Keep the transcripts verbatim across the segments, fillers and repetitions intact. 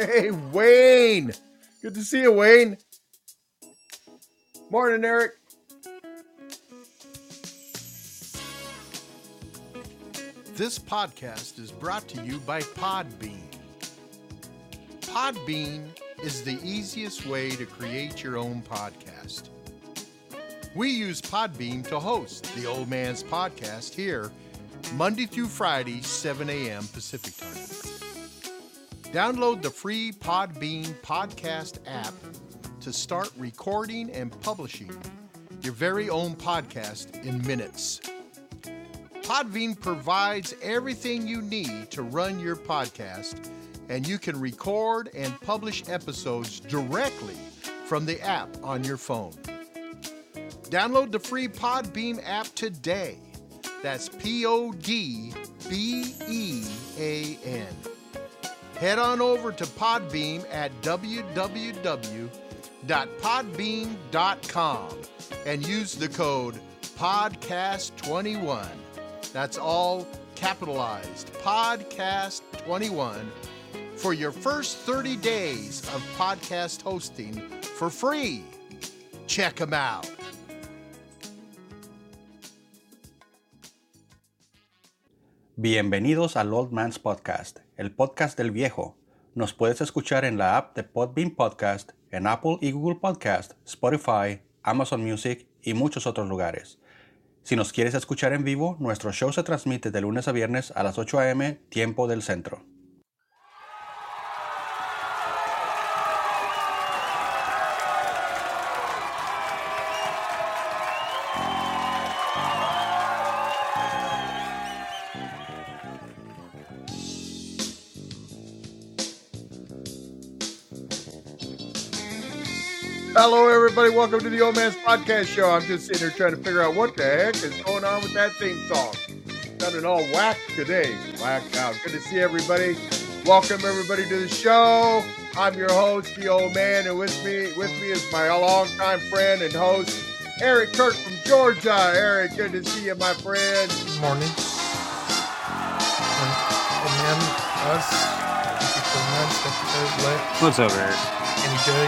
Hey, Wayne. Good to see you, Wayne. Morning, Eric. This podcast is brought to you by Podbean. Podbean is the easiest way to create your own podcast. We use Podbean to host the Old Man's Podcast here, Monday through Friday, seven a.m. Pacific Time. Download the free Podbean podcast app to start recording and publishing your very own podcast in minutes. Podbean provides everything you need to run your podcast, and you can record and publish episodes directly from the app on your phone. Download the free Podbean app today. That's P O D B E A N. Head on over to Podbean at w w w dot podbean dot com and use the code podcast twenty-one. That's all capitalized, podcast twenty-one, for your first thirty days of podcast hosting for free. Check them out. Bienvenidos al Old Man's Podcast, el podcast del viejo. Nos puedes escuchar en la app de Podbean Podcast, en Apple y Google Podcast, Spotify, Amazon Music y muchos otros lugares. Si nos quieres escuchar en vivo, nuestro show se transmite de lunes a viernes a las ocho a.m. tiempo del centro. Hello, everybody. Welcome to the Old Man's Podcast Show. I'm just sitting here trying to figure out what the heck is going on with that theme song. Got it all whacked today. Whacked out. Good to see everybody. Welcome, everybody, to the show. I'm your host, the Old Man, and with me with me is my longtime friend and host, Eric Kirk from Georgia. Eric, good to see you, my friend. Good morning. Old Man, us, What's up, Eric? Kenny J.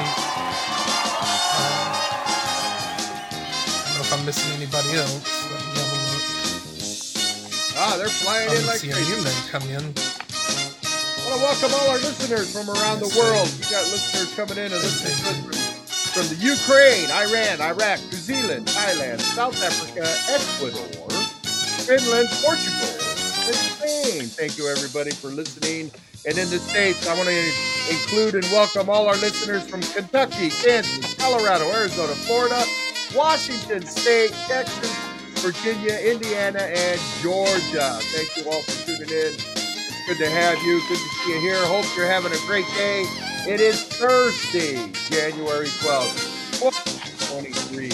If I'm missing anybody else, let me have a look. Ah, they're flying I'm in like seeing crazy. you then come in. I want to welcome all our listeners from around the world. We got listeners coming in and listening to us from, from the Ukraine, Iran, Iraq, New Zealand, Thailand, South Africa, Ecuador, Finland, Portugal, and Spain. Thank you, everybody, for listening. And in the States, I want to include and welcome all our listeners from Kentucky, Kansas, Colorado, Arizona, Florida, Washington State, Texas, Virginia, Indiana, and Georgia. Thank you all for tuning in. It's good to have you. Good to see you here. Hope you're having a great day. It is Thursday, January twelfth, twenty twenty-three.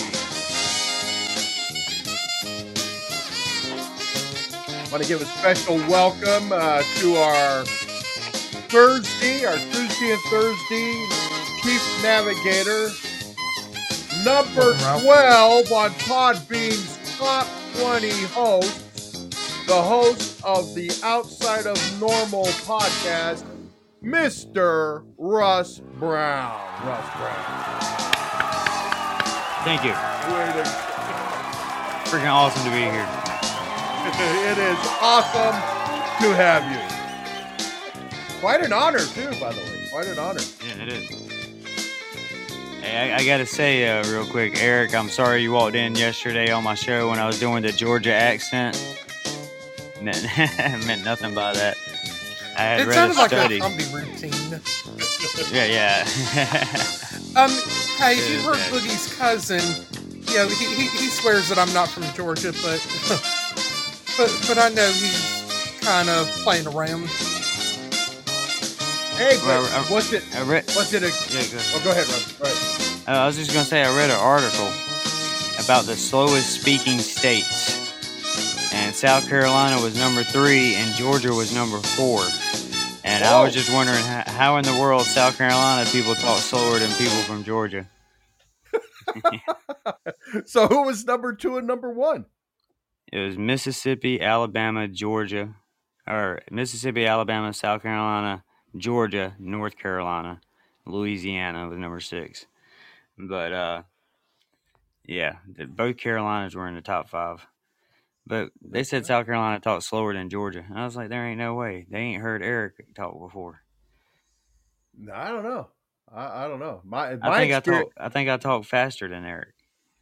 I want to give a special welcome uh, to our Thursday, our Tuesday and Thursday Chief Navigator, number twelve on Podbean's Top twenty hosts, the host of the Outside of Normal podcast, Mister Russ Brown. Russ Brown. Thank you. Way to- Freaking awesome to be here. It is awesome to have you. Quite an honor, too, by the way. Quite an honor. Yeah, it is. Hey, I, I gotta say uh, real quick, Eric, I'm sorry you walked in yesterday on my show when I was doing the Georgia accent. Meant, meant nothing by that. I had It read sounded a like study. a comedy routine. Yeah, yeah. Um, hey, if you It heard is, Boogie's cousin, you know, he, he, he swears that I'm not from Georgia, but but but I know he's kind of playing around. Hey, but Well, I- what's it? I read. What's it? A, Yeah, go ahead. oh, go ahead, Russ. Go ahead. Uh, I was just gonna say I read an article about the slowest speaking states, and South Carolina was number three, and Georgia was number four. And I was just wondering how, how in the world South Carolina people talk slower than people from Georgia. So who was number two and number one? It was Mississippi, Alabama, Georgia, or Mississippi, Alabama, South Carolina, Georgia, North Carolina, Louisiana was number six. But uh, yeah, the, both Carolinas were in the top five. But they said South Carolina talked slower than Georgia, and I was like, there ain't no way. They ain't heard Eric talk before. No, I don't know. I, I don't know. My, my I think experience, I talk. I think I talk faster than Eric.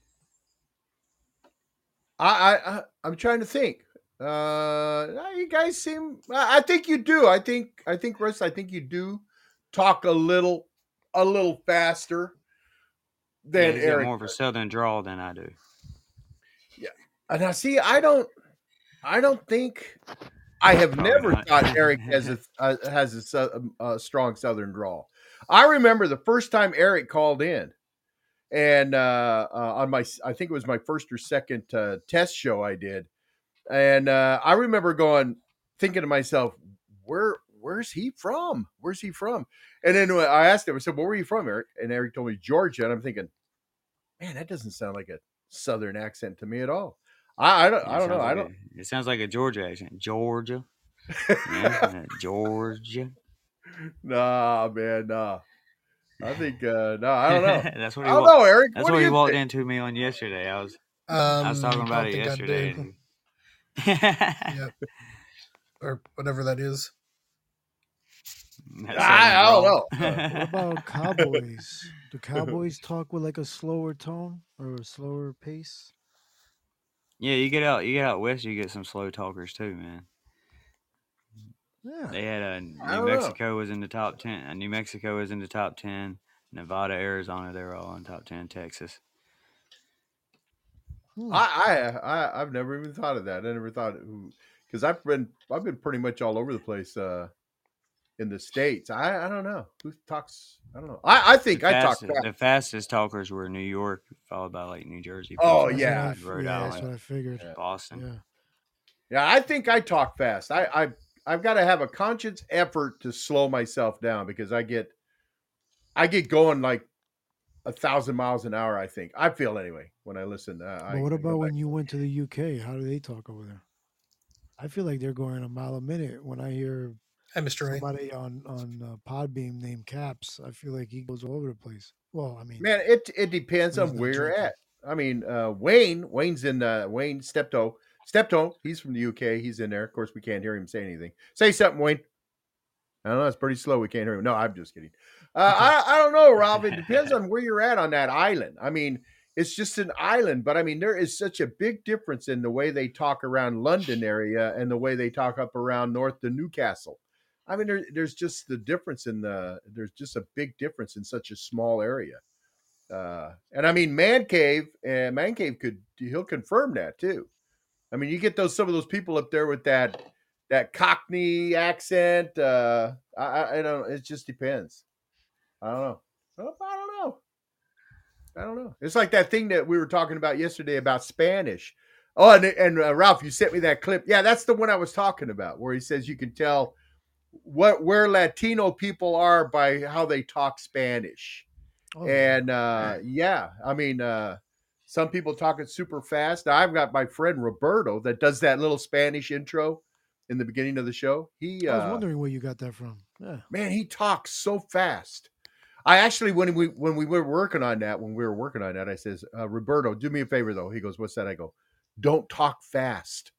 I, I, I I'm trying to think. Uh, you guys seem. I think you do. I think. I think Russ. I think you do talk a little, a little faster than Yeah, he's got Eric. more of a southern drawl than I do. Yeah. And now, see, I don't. I don't think. I have Probably never not. thought Eric has a uh, has a, su- a strong southern drawl. I remember the first time Eric called in, and uh, uh, on my, I think it was my first or second uh, test show I did. And uh, I remember going, thinking to myself, where, where's he from? Where's he from? And then I asked him, I said, well, where are you from, Eric? And Eric told me Georgia. And I'm thinking, man, that doesn't sound like a Southern accent to me at all. I, I don't, I don't know. Like I don't. A, it sounds like a Georgia accent. Georgia. Yeah, Georgia. Nah, man, nah. I think, uh, no, I don't know. That's what I he don't wa- know, Eric. That's what what do he you walked think? into me on yesterday. I was, Um, I was talking about don't it think I yesterday. do. and- Yeah. Or whatever that is. That I, I don't know. southern Uh, drawl. What about Cowboys? Do Cowboys talk with like a slower tone or a slower pace? Yeah, you get out, you get out west, you get some slow talkers too, man. Yeah. They had a I New don't know. Mexico was in the top ten. uh, New Mexico was in the top ten. Nevada, Arizona, they were all in top ten. Texas. Hmm. I, I, I, I've never even thought of that. I never thought because I've been, I've been pretty much all over the place uh, in the States. I, I don't know who talks. I don't know. I, I think The I talk. fastest, Fast. the fastest talkers were New York, followed by like New Jersey. Oh, Pennsylvania, yeah. That's what I, Rhode yeah, that's Island, what I figured. Yeah. Boston. Yeah. Yeah, I think I talk fast. I, I, I've got to have a conscious effort to slow myself down because I get, I get going like a thousand miles an hour. I think I feel anyway when I listen. Uh, But I, what I go about when back- you went to the U K? How do they talk over there? I feel like they're going a mile a minute when I hear Hey, Mister A. somebody on on uh, Podbeam named Caps. I feel like he goes all over the place. Well, I mean, Man, it it depends He's on not where you're drinking. at. I mean, uh, Wayne, Wayne's in uh, Wayne Steptoe. Steptoe, he's from the U K. He's in there. Of course, we can't hear him say anything. Say something, Wayne. I don't know. It's pretty slow. We can't hear him. No, I'm just kidding. Uh, I, I don't know, Rob. It depends on where you're at on that island. I mean, it's just an island, but I mean, there is such a big difference in the way they talk around London area and the way they talk up around north to Newcastle. I mean, there, there's just the difference in the, there's just a big difference in such a small area. Uh, and I mean, Man Cave, and Man Cave could, he'll confirm that too. I mean, you get those, some of those people up there with that, that Cockney accent. Uh, I, I, I don't, it just depends. I don't know. I don't know. I don't know. It's like that thing that we were talking about yesterday about Spanish. Oh, and, and uh, Ralph, you sent me that clip. Yeah, that's the one I was talking about, where he says you can tell what where Latino people are by how they talk Spanish. oh, yeah. And uh, yeah, I mean, uh, some people talk it super fast. Now, I've got my friend Roberto that does that little Spanish intro in the beginning of the show. He, I was uh, wondering where you got that from. Yeah. man, he talks so fast. I actually, when we when we were working on that, when we were working on that, I says, uh, Roberto, do me a favor though. He goes, what's that? I go, don't talk fast.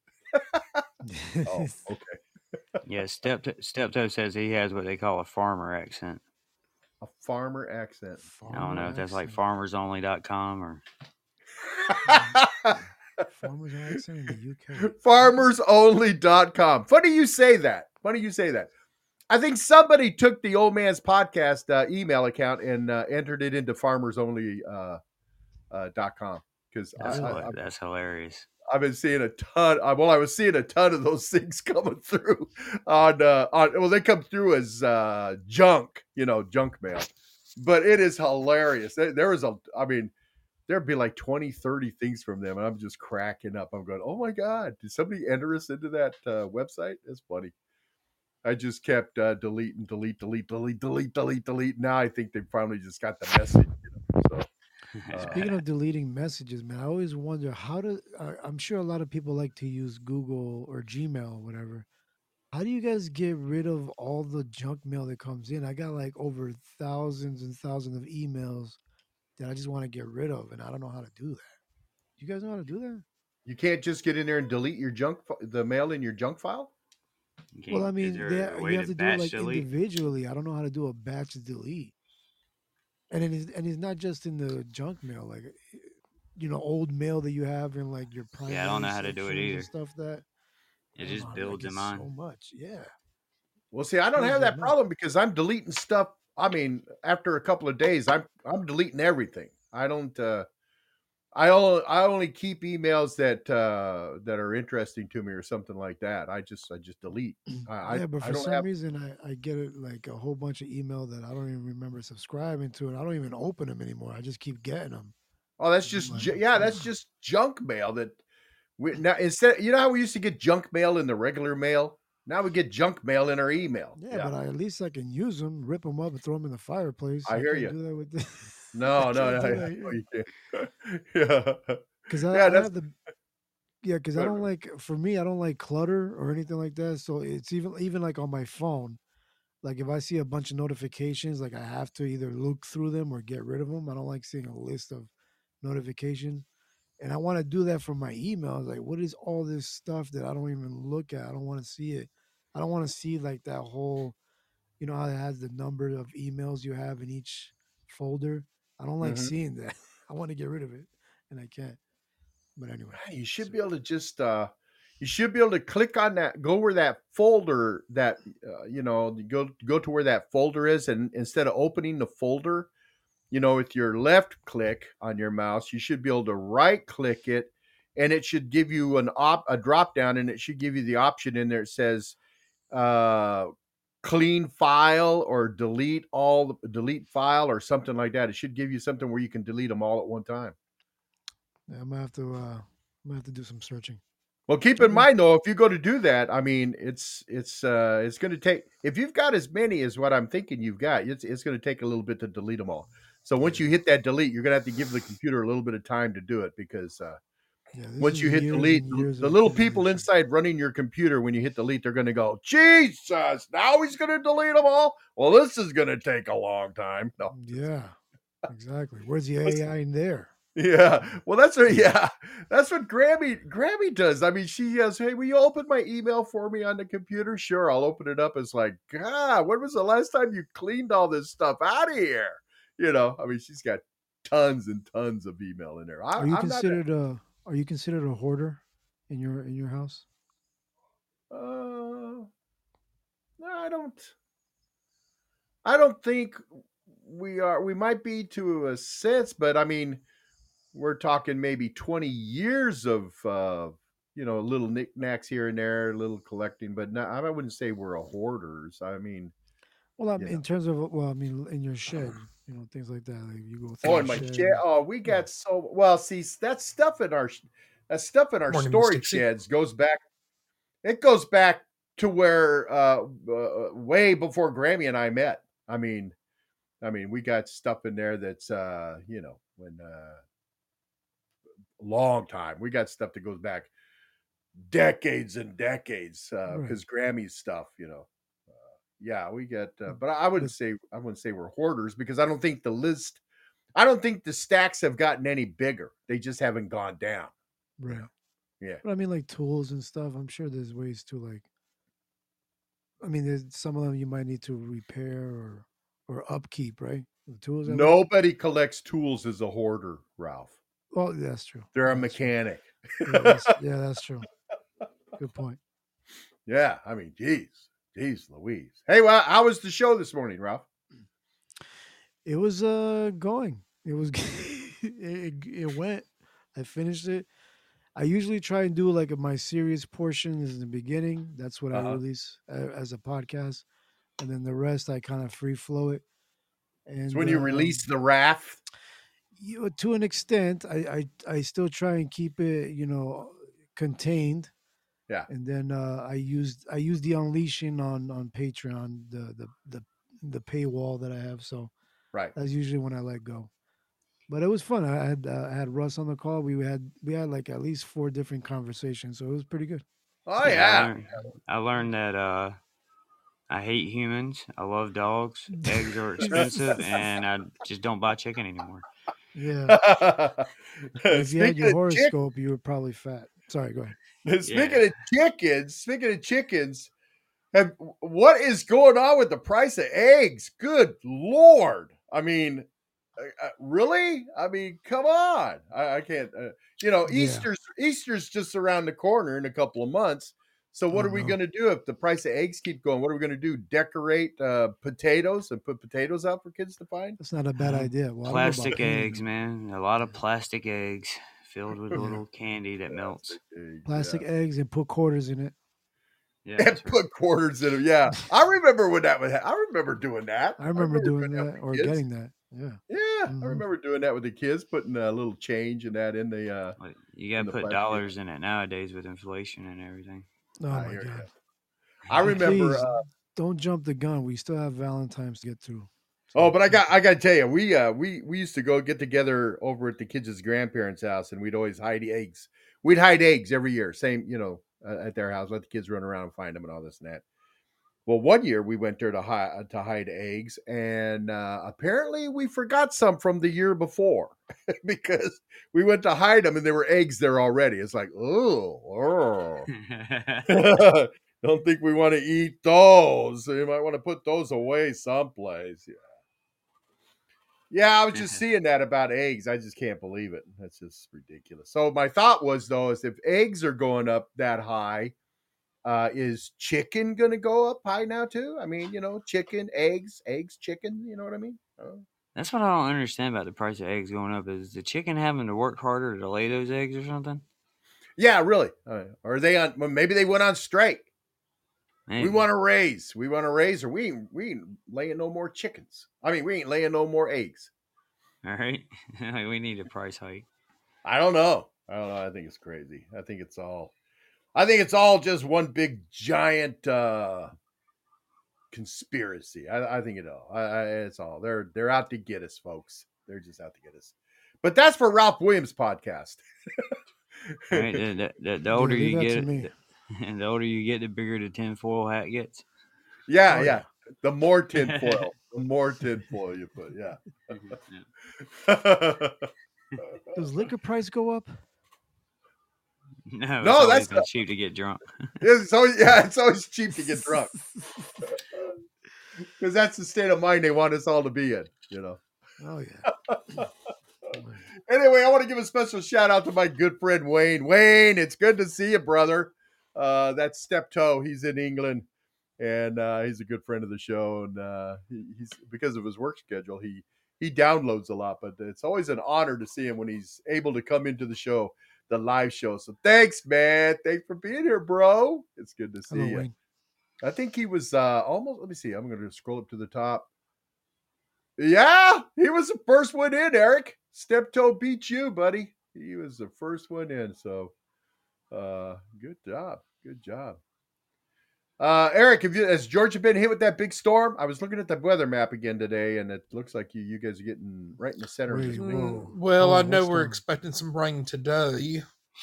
Oh, okay. Yeah, Step Steptoe says he has what they call a farmer accent. A farmer accent. I don't know if that's like accent. farmers only dot com or Farmers accent in the U K. farmers only dot com. Funny you say that. Funny you say that. I think somebody took the Old Man's Podcast uh, email account and uh, entered it into farmers only uh, uh, dot com because that's, I, hila- I, that's hilarious. I've been seeing a ton. I, well, I was seeing a ton of those things coming through on uh, on. Well, they come through as uh, junk, you know, junk mail. But it is hilarious. There, there is a. I mean, there'd be like twenty, thirty things from them, and I'm just cracking up. I'm going, oh my god, did somebody enter us into that uh, website? It's funny. I just kept uh, deleting, delete, delete, delete, delete, delete, delete. Now I think they finally just got the message. You know? So. Uh, Speaking of deleting messages, man, I always wonder how to. Uh, I'm sure a lot of people like to use Google or Gmail or whatever. How do you guys get rid of all the junk mail that comes in? I got like over thousands and thousands of emails that I just want to get rid of, and I don't know how to do that. You guys know how to do that? You can't just get in there and delete your junk, the mail in your junk file. Well, I Is mean, there a they, way you have to to do it batch like delete? individually. I don't know how to do a batch delete, and it is, and it's not just in the junk mail, like you know, old mail that you have in like your primary Yeah, I don't know how to do it sections either. and stuff. That I It don't know just how to, builds like, them it's on. so much. Yeah, Well, see, I don't crazy have that amount. problem because I'm deleting stuff. I mean, after a couple of days, I'm I'm deleting everything. I don't. Uh, I only I only keep emails that uh, that are interesting to me or something like that. I just I just delete. I I, Yeah, but I for don't some have. reason, I, I get it like a whole bunch of email that I don't even remember subscribing to, and I don't even open them anymore. I just keep getting them. Oh, that's And I'm just like, ju- yeah, that's "Ugh." just junk mail. That we now instead. You know how we used to get junk mail in the regular mail. Now we get junk mail in our email. Yeah, Yeah, but I, at least I can use them, rip them up, and throw them in the fireplace. I I hear can't you. do that with the, I No, no, can't no, do yeah, that no, here you can't. Yeah, because I, yeah, I that's have the yeah because I good. don't like for me I don't like clutter or anything like that. So it's even even like on my phone. Like if I see a bunch of notifications, like I have to either look through them or get rid of them. I don't like seeing a list of notifications. And I want to do that for my emails. Like, what is all this stuff that I don't even look at? I don't want to see it. I don't want to see like that whole, you know, how it has the number of emails you have in each folder. I don't like Mhm. seeing that. I want to get rid of it, and I can't. But anyway, Man, you should so be able to just uh you should be able to click on that, go where that folder that uh, you know, go go to where that folder is, and instead of opening the folder, you know, with your left click on your mouse, you should be able to right click it, and it should give you an op a drop down, and it should give you the option in there. It says uh clean file or delete all delete file or something like that. It should give you something where you can delete them all at one time. yeah, I'm gonna have to. Uh, I'm gonna have to do some searching. Well, keep in Okay. mind though, if you go to do that, I mean, it's it's uh it's going to take, if you've got as many as what I'm thinking you've got, it's it's going to take a little bit to delete them all. So once you Yeah. hit that delete, you're going to have to give the computer a little bit of time to do it because uh Yeah. This once is you hit years delete, and the, years the of little people accumulation. inside running your computer, when you hit delete, they're going to go, Jesus, now he's going to delete them all. Well, this is going to take a long time. No, Yeah. Exactly. Where's the Let's- A I in there? Yeah, well, that's what. Yeah, that's what Grammy Grammy does. I mean, she has. Hey, will you open my email for me on the computer? Sure, I'll open it up. It's like, God, when was the last time you cleaned all this stuff out of here? You know, I mean, she's got tons and tons of email in there. I, Are you I'm not. considered a Are you considered a hoarder in your in your house? A, uh, no, I don't. I don't think we are. We might be to a sense, but I mean, we're talking maybe twenty years of uh you know, little knickknacks here and there, little collecting, but no, I wouldn't say we're a hoarders. I mean, Well, I'm you know. in terms of well, I mean, in your shed, you know, things like that. Like you go through Oh, your in my shed. shed. And, Oh, we yeah. got so well. See, that stuff in our that stuff in our Morning, Miss storage Dixie. sheds goes back. It goes back to where uh, uh way before Grammy and I met. I mean, I mean, we got stuff in there that's uh, you know, when uh long time. We got stuff that goes back decades and decades uh Right. because Grammy's stuff, you know. Uh, yeah, we get, uh, but I wouldn't But say I wouldn't say we're hoarders because I don't think the list, I don't think the stacks have gotten any bigger. They just haven't gone down. You right. know? Yeah. But I mean, like tools and stuff. I'm sure there's ways to like. I mean, there's some of them you might need to repair or or upkeep, right? The tools at least. Nobody collects tools as a hoarder, Ralph. Well, that's true. They're a Yeah, that's true. mechanic. Yeah, that's yeah, that's true. Good point. Yeah, I mean, geez, geez, Louise. Hey, well, how was the show this morning, Ralph? It was uh going. It was it, it went. I finished it. I usually try and do like my serious portions in the beginning. That's what I Uh-huh. release uh, as a podcast, and then the rest I kind of free flow it. And It's when you um, release the wrath. you know, to an extent, I, I I still try and keep it, you know, contained. Yeah. And then uh, I used I used the unleashing on on Patreon, the the the the paywall that I have. So Right. that's usually when I let go. But it was fun. I had uh, I had Russ on the call. We had we had like at least four different conversations, so it was pretty good. Oh Yeah, I yeah. learned, I learned that uh, I hate humans. I love dogs. Eggs are expensive, and I just don't buy chicken anymore. Yeah. But if you had Speaking your of chick, horoscope, you were probably fat. Sorry, go ahead. speaking Yeah. of chickens, speaking of chickens, have, what is going on with the price of eggs? Good Lord. I mean, uh, uh, really? I mean, come on. I, I can't, uh, you know, Yeah. Easter's, Easter's just around the corner in a couple of months. So what Oh, are we no. going to do if the price of eggs keep going? What are we going to do? Decorate uh, potatoes and put potatoes out for kids to find? That's not a bad Uh, idea. Well, I don't know about Plastic painting eggs, them. man. A lot of plastic eggs filled with Yeah. little candy that melts. Eggs, Plastic yeah. eggs and put quarters in it. Yeah, And that's right. put quarters in them. Yeah, I remember when that was. I remember doing that. I remember doing that that with or the kids. getting that. Yeah. Yeah, I Mhm. remember doing that with the kids, putting a little change in that in the. Uh, Like, you in gotta the put plastic. dollars in it nowadays with inflation and everything. Oh I my hear god. ya. I And remember. please Uh, don't jump the gun. We still have Valentine's to get through. oh, So but I got. I got to tell you, we uh, we we used to go get together over at the kids' grandparents' house, and we'd always hide eggs. We'd hide eggs every year, same, you know, uh, at their house. Let the kids run around and find them and all this and that. Well, one year we went there to hide to hide eggs, and uh, apparently we forgot some from the year before because we went to hide them, and there were eggs there already. It's like, oh, don't think we want to eat those. So you might want to put those away someplace. Yeah, yeah. I was just seeing that about eggs. I just can't believe it. That's just ridiculous. So my thought was though, is if eggs are going up that high. Uh, is chicken going to go up high now too? I mean, you know, chicken, eggs, eggs, chicken. You know what I mean? Uh, That's what I don't understand about the price of eggs going up. Is the chicken having to work harder to lay those eggs or something? yeah, really. Uh, or are they on? Well, maybe they went on strike. Maybe. We want to raise. We want to raise, or we ain't, we ain't laying no more chickens. I mean, we ain't laying no more eggs. All right. We need a price hike. I don't know. I don't know. I think it's crazy. I think it's all. I think it's all just one big giant uh, conspiracy. I, I think it all. I, I, it's all. They're they're out to get us, folks. They're just out to get us. But that's for Ralph Williams' podcast. All right. The, the, the, the older leave you that to get, me. the, and the older you get, the bigger the tinfoil hat gets. Yeah, Oh, yeah. yeah. The more tinfoil, the more tinfoil you put. Yeah. Does liquor price go up? No, it's No, always that's been not- cheap to get drunk. It's always, yeah, it's always cheap to get drunk because that's the state of mind they want us all to be in. You know. Oh yeah. Anyway, I want to give a special shout out to my good friend Wayne. Wayne, it's good to see you, brother. Uh, that's Steptoe. He's in England, and uh, he's a good friend of the show. And uh, he, he's because of his work schedule, he he downloads a lot. But it's always an honor to see him when he's able to come into the show, the live show. So thanks, man. Thanks for being here, bro. It's good to see Hello, you. Wayne. I think he was uh, almost. Let me see. I'm going to scroll up to the top. Yeah, he was the first one in, Eric. Steptoe beat you, buddy. He was the first one in. So, uh, good job. Good job. Uh, Eric, have you, has Georgia been hit with that big storm? I was looking at the weather map again today, and it looks like you, you guys are getting right in the center of this Wait, big. whoa. Mm, well, Oh, I what know we're storm? expecting some rain today.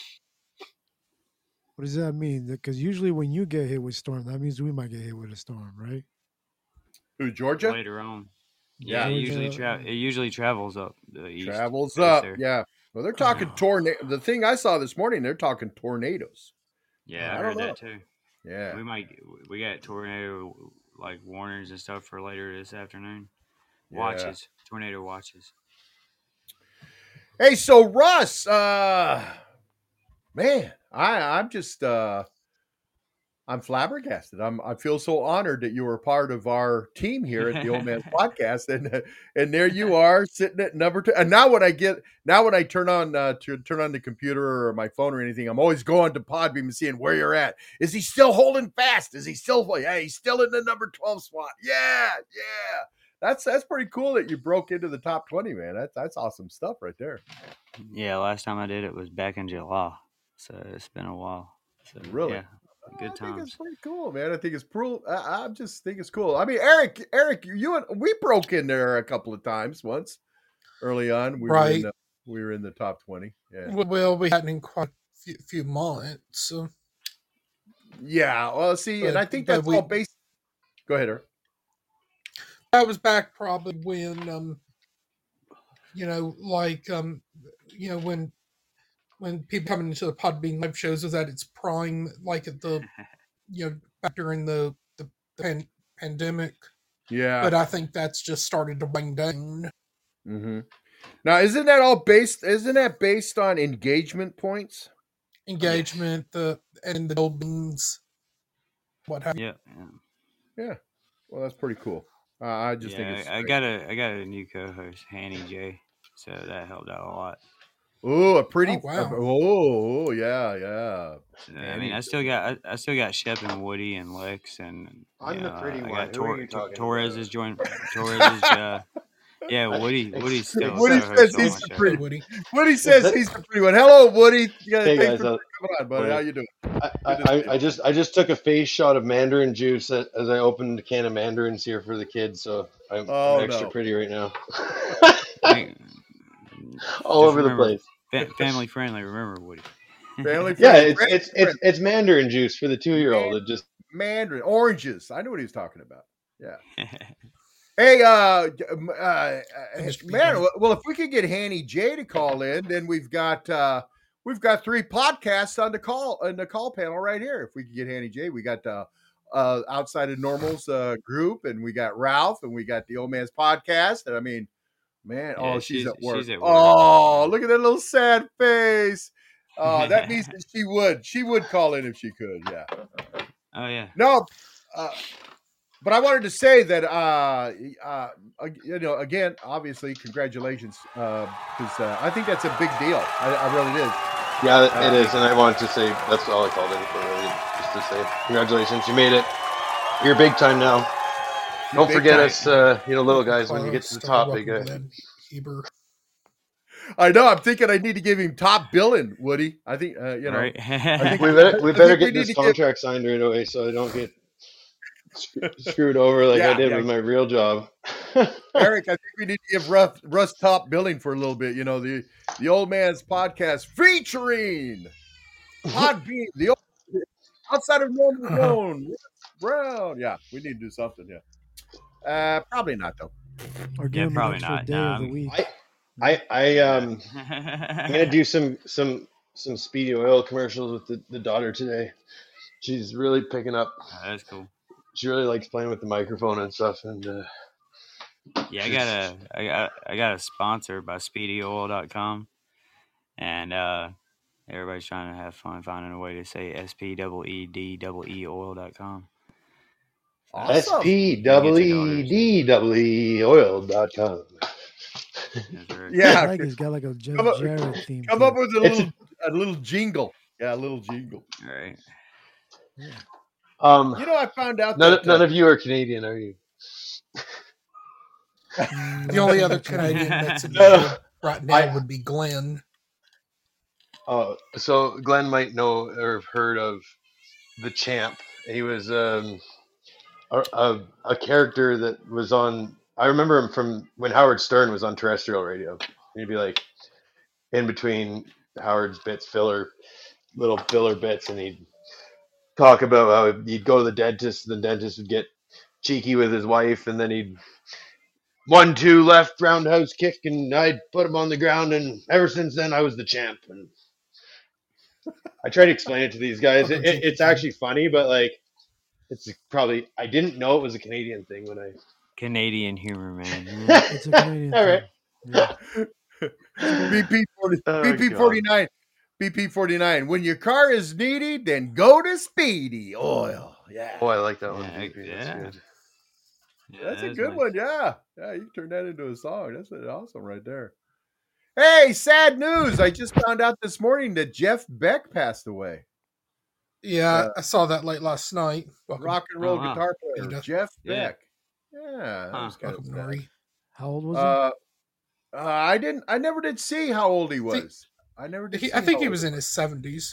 What does that mean? Because usually when you get hit with storm, that means we might get hit with a storm, right? Who, Georgia? Later on. Yeah. Yeah, it usually Georgia- tra- it usually travels up the east. Travels coast up. there. Yeah. Well, they're talking tornado. The thing I saw this morning, they're talking tornadoes. Yeah, I I don't heard know. that too. Yeah. We might we got tornado like warnings and stuff for later this afternoon. Yeah. Watches, tornado watches. Hey, so Russ, uh, man, I, I'm just, uh, I'm flabbergasted. I'm, I feel so honored that you were part of our team here at the Old Man Podcast, and and there you are sitting at number two. And now when I get, now when I turn on uh, to turn on the computer or my phone or anything, I'm always going to Podbeam and seeing where you're at. Is he still holding fast? Is he still? Yeah, he's still in the number twelve spot. Yeah, yeah. That's that's pretty cool that you broke into the top twenty, man. That's that's awesome stuff right there. Yeah, last time I did it was back in July, so it's been a while. So, Really? Yeah, good I think it's times. pretty cool, man. I think it's cool. I, I just think it's cool. I mean, Eric, Eric, you and we broke in there a couple of times once early on. We were in Right. the, we were in the top twenty. Yeah. Well, we hadn't in quite a few, few months. So Yeah. Well, see, and But- I think but that's we- all based. Go ahead, Eric. That was back probably when, um, you know, like, um, you know, when when people coming into the Podbean live shows was at its prime, like at the, you know, back during the the, the pan, pandemic. Yeah. But I think that's just started to bring down. Mm-hmm. Now, isn't that all based? Isn't that based on engagement points? Engagement, the and the buildings, what have you. Yep. Yeah. Yeah. Well, that's pretty cool. Uh, I just yeah, think it's. I, I great. got a I got a new co-host, Hanny J, so that helped out a lot. Oh, a pretty. Oh, wow. Oh, yeah, yeah. So, I Hanny mean, I J. still got I, I still got Shep and Woody and Lex and I'm you the know, pretty I one. got Who are Tor- you Tor- talking Torres about? is joined. Torres is uh, yeah. Woody Woody's still a Woody co-host says on he's my the show. pretty- Woody. Woody says he's the pretty one. Hello, Woody. Yeah, Hey, thanks guys, for uh, coming on, buddy. Woody. How you doing? I, Good to I, see you. I just I just took a face shot of mandarin juice a- as I opened a can of mandarins here for the kids, so I'm, Oh, I'm extra no. pretty right now. Hey, All just over the remember, place. fa- family friendly. Remember, Woody. Family Yeah, friendly. it's it's it's it's mandarin juice for the two year old. It just Mandarin oranges. I knew what he was talking about. Yeah. Hey, uh, uh, uh Mister man. Peter. Well, if we could get Hanny J to call in, then we've got uh we've got three podcasts on the call on the call panel right here. If we could get Hanny J, we got uh, uh Outside of Normal's uh group, and we got Ralph, and we got the Old Man's podcast. And I mean, man, Yeah, oh, she's, she's- at work. she's at work. Oh, look at that little sad face. Uh, that means that she would she would call in if she could. Yeah. Oh yeah. No, uh, but I wanted to say that, uh, uh, you know, again, obviously, congratulations, because uh, uh, I think that's a big deal. I, I really did. yeah, it Uh, is, and I wanted to say that's all I called in for, really, just to say congratulations, you made it. You're big time now. Don't big forget time. us, uh, you know, little guys. When you get to the top, big guy. Glenn Heber. I know. I'm thinking I need to give him top billing, Woody. I think, uh, you know, right. think- We better we I better think we get need this to get- contract signed right away, so I don't get sc- screwed over like Yeah, I did yeah. with my real job. Eric, I think we need to give Russ, Russ top billing for a little bit. You know, the the Old Man's podcast featuring Podbean, the old, Outside of Normal Uh-huh. Zone, Russ Brown. Yeah, we need to do something. Yeah, uh, probably not though. Or give Yeah, him an probably extra not. day No, of the I'm- week. I I I um I'm gonna do some some some Speedy Oil commercials with the, the daughter today. She's really picking up. Oh, that's cool. She really likes playing with the microphone and stuff. And uh, Yeah, I got a I got I got a sponsor by speedy oil dot com, and uh, everybody's trying to have fun finding a way to say S P E E D E E oil dot com. S Awesome. P double E D double E oil dot com. That's right. Yeah, I like it's got like a Jeff Come up- Jarrett theme. come to up it. with a It's little a little jingle. Yeah, a little jingle. All right. Um, You know, I found out none, that none uh, of you are Canadian, are you? Mm, The only no, other that's Canadian right. that's in No, no. the right now I- would be Glenn. Uh, so Glenn might know or have heard of the Champ. He was um, a, a, a character that was on. I remember him from when Howard Stern was on terrestrial radio. He'd be like in between Howard's bits, filler, little filler bits, and he'd talk about how he'd go to the dentist. The dentist would get cheeky with his wife, and then he'd one two left roundhouse kick, and I'd put him on the ground. And ever since then, I was the champ. And I try to explain it to these guys. It, it, it's actually funny, but like, it's probably I didn't know it was a Canadian thing when I. Canadian humor, man. Yeah. It's a Canadian All right. thing. Yeah. B P forty, Oh, B P forty-nine, B P forty-nine. When your car is needy, then go to Speedy Oil. Yeah, Oh, I like that one. Yeah, B P. That's yeah. good. Yeah, that's a that's good nice. one. Yeah, yeah, you can turn that into a song. That's awesome right there. Hey, sad news! I just found out this morning that Jeff Beck passed away. Yeah, Uh, I saw that late last night. Welcome, Rock and roll Oh, wow. guitar player Peter. Jeff Yeah. Beck. Yeah, that Huh. was kind of welcome, sad. Nori. How old was he? Uh, uh, I didn't. I never did see how old he was. I never did. He, see I think how he old was in his seventies.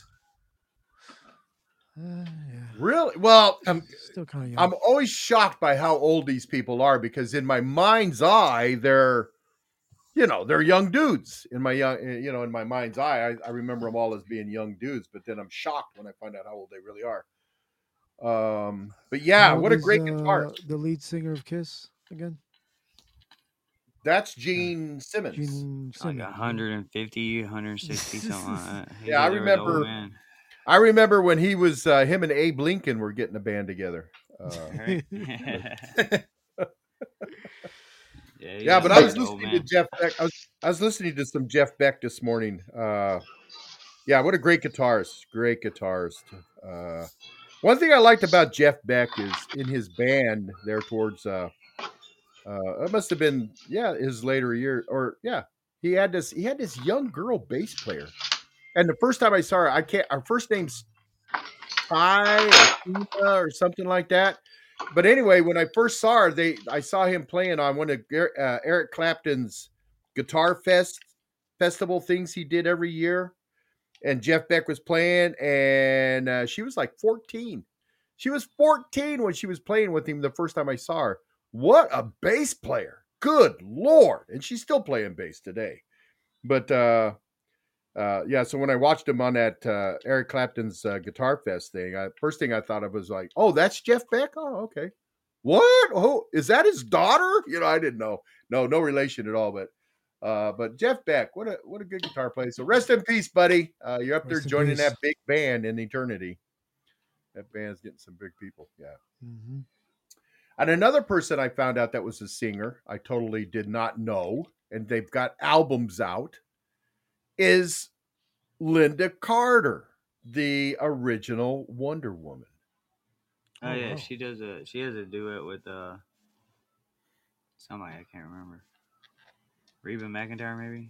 Uh, yeah. Really? Well, Um, Still kind of young. I'm always shocked by how old these people are because in my mind's eye, they're, you know, they're young dudes. In my young, you know, in my mind's eye, I, I remember them all as being young dudes. But then I'm shocked when I find out how old they really are. Um, but yeah, How old what a is great guitar. uh, the lead singer of Kiss again? That's Uh, Gene Simmons. Gene Like Simmons. yeah. one hundred fifty, one hundred sixty, something like that. He's Yeah, I up there with the old remember. man. I remember when he was uh, him and Abe Lincoln were getting a band together. Uh, Right? Yeah, he's yeah, up but there I with was the old listening to man. Jeff Beck. I was, I was listening to some Jeff Beck this morning. Uh, yeah, what a great guitarist! Great guitarist. Uh, one thing I liked about Jeff Beck is in his band there towards. Uh, uh, it must have been yeah his later year or yeah he had this he had this young girl bass player, and the first time I saw her, I can't. Our first name's Ty or Tina or something like that. But anyway, when I first saw her, they I saw him playing on one of uh, Eric Clapton's Guitar Fest festival things he did every year, and Jeff Beck was playing, and uh, she was like fourteen. She was fourteen when she was playing with him the first time I saw her. What a bass player! Good Lord! And she's still playing bass today. But uh, uh, yeah, so when I watched him on that uh, Eric Clapton's uh, Guitar Fest thing, I, first thing I thought of was like, oh, that's Jeff Beck? Oh, okay. What? Oh, is that his daughter? You know, I didn't know. No, no relation at all. But uh, but Jeff Beck, what a what a good guitar player. So rest in peace, buddy. Uh, you're up there Rest in joining peace. that big band in eternity. That band's getting some big people. Yeah. Mhm. And another person I found out that was a singer, I totally did not know, and they've got albums out, is Linda Carter, the original Wonder Woman. Oh Oh, yeah, wow. she does a she has a duet with uh somebody I can't remember. Reba McEntire maybe.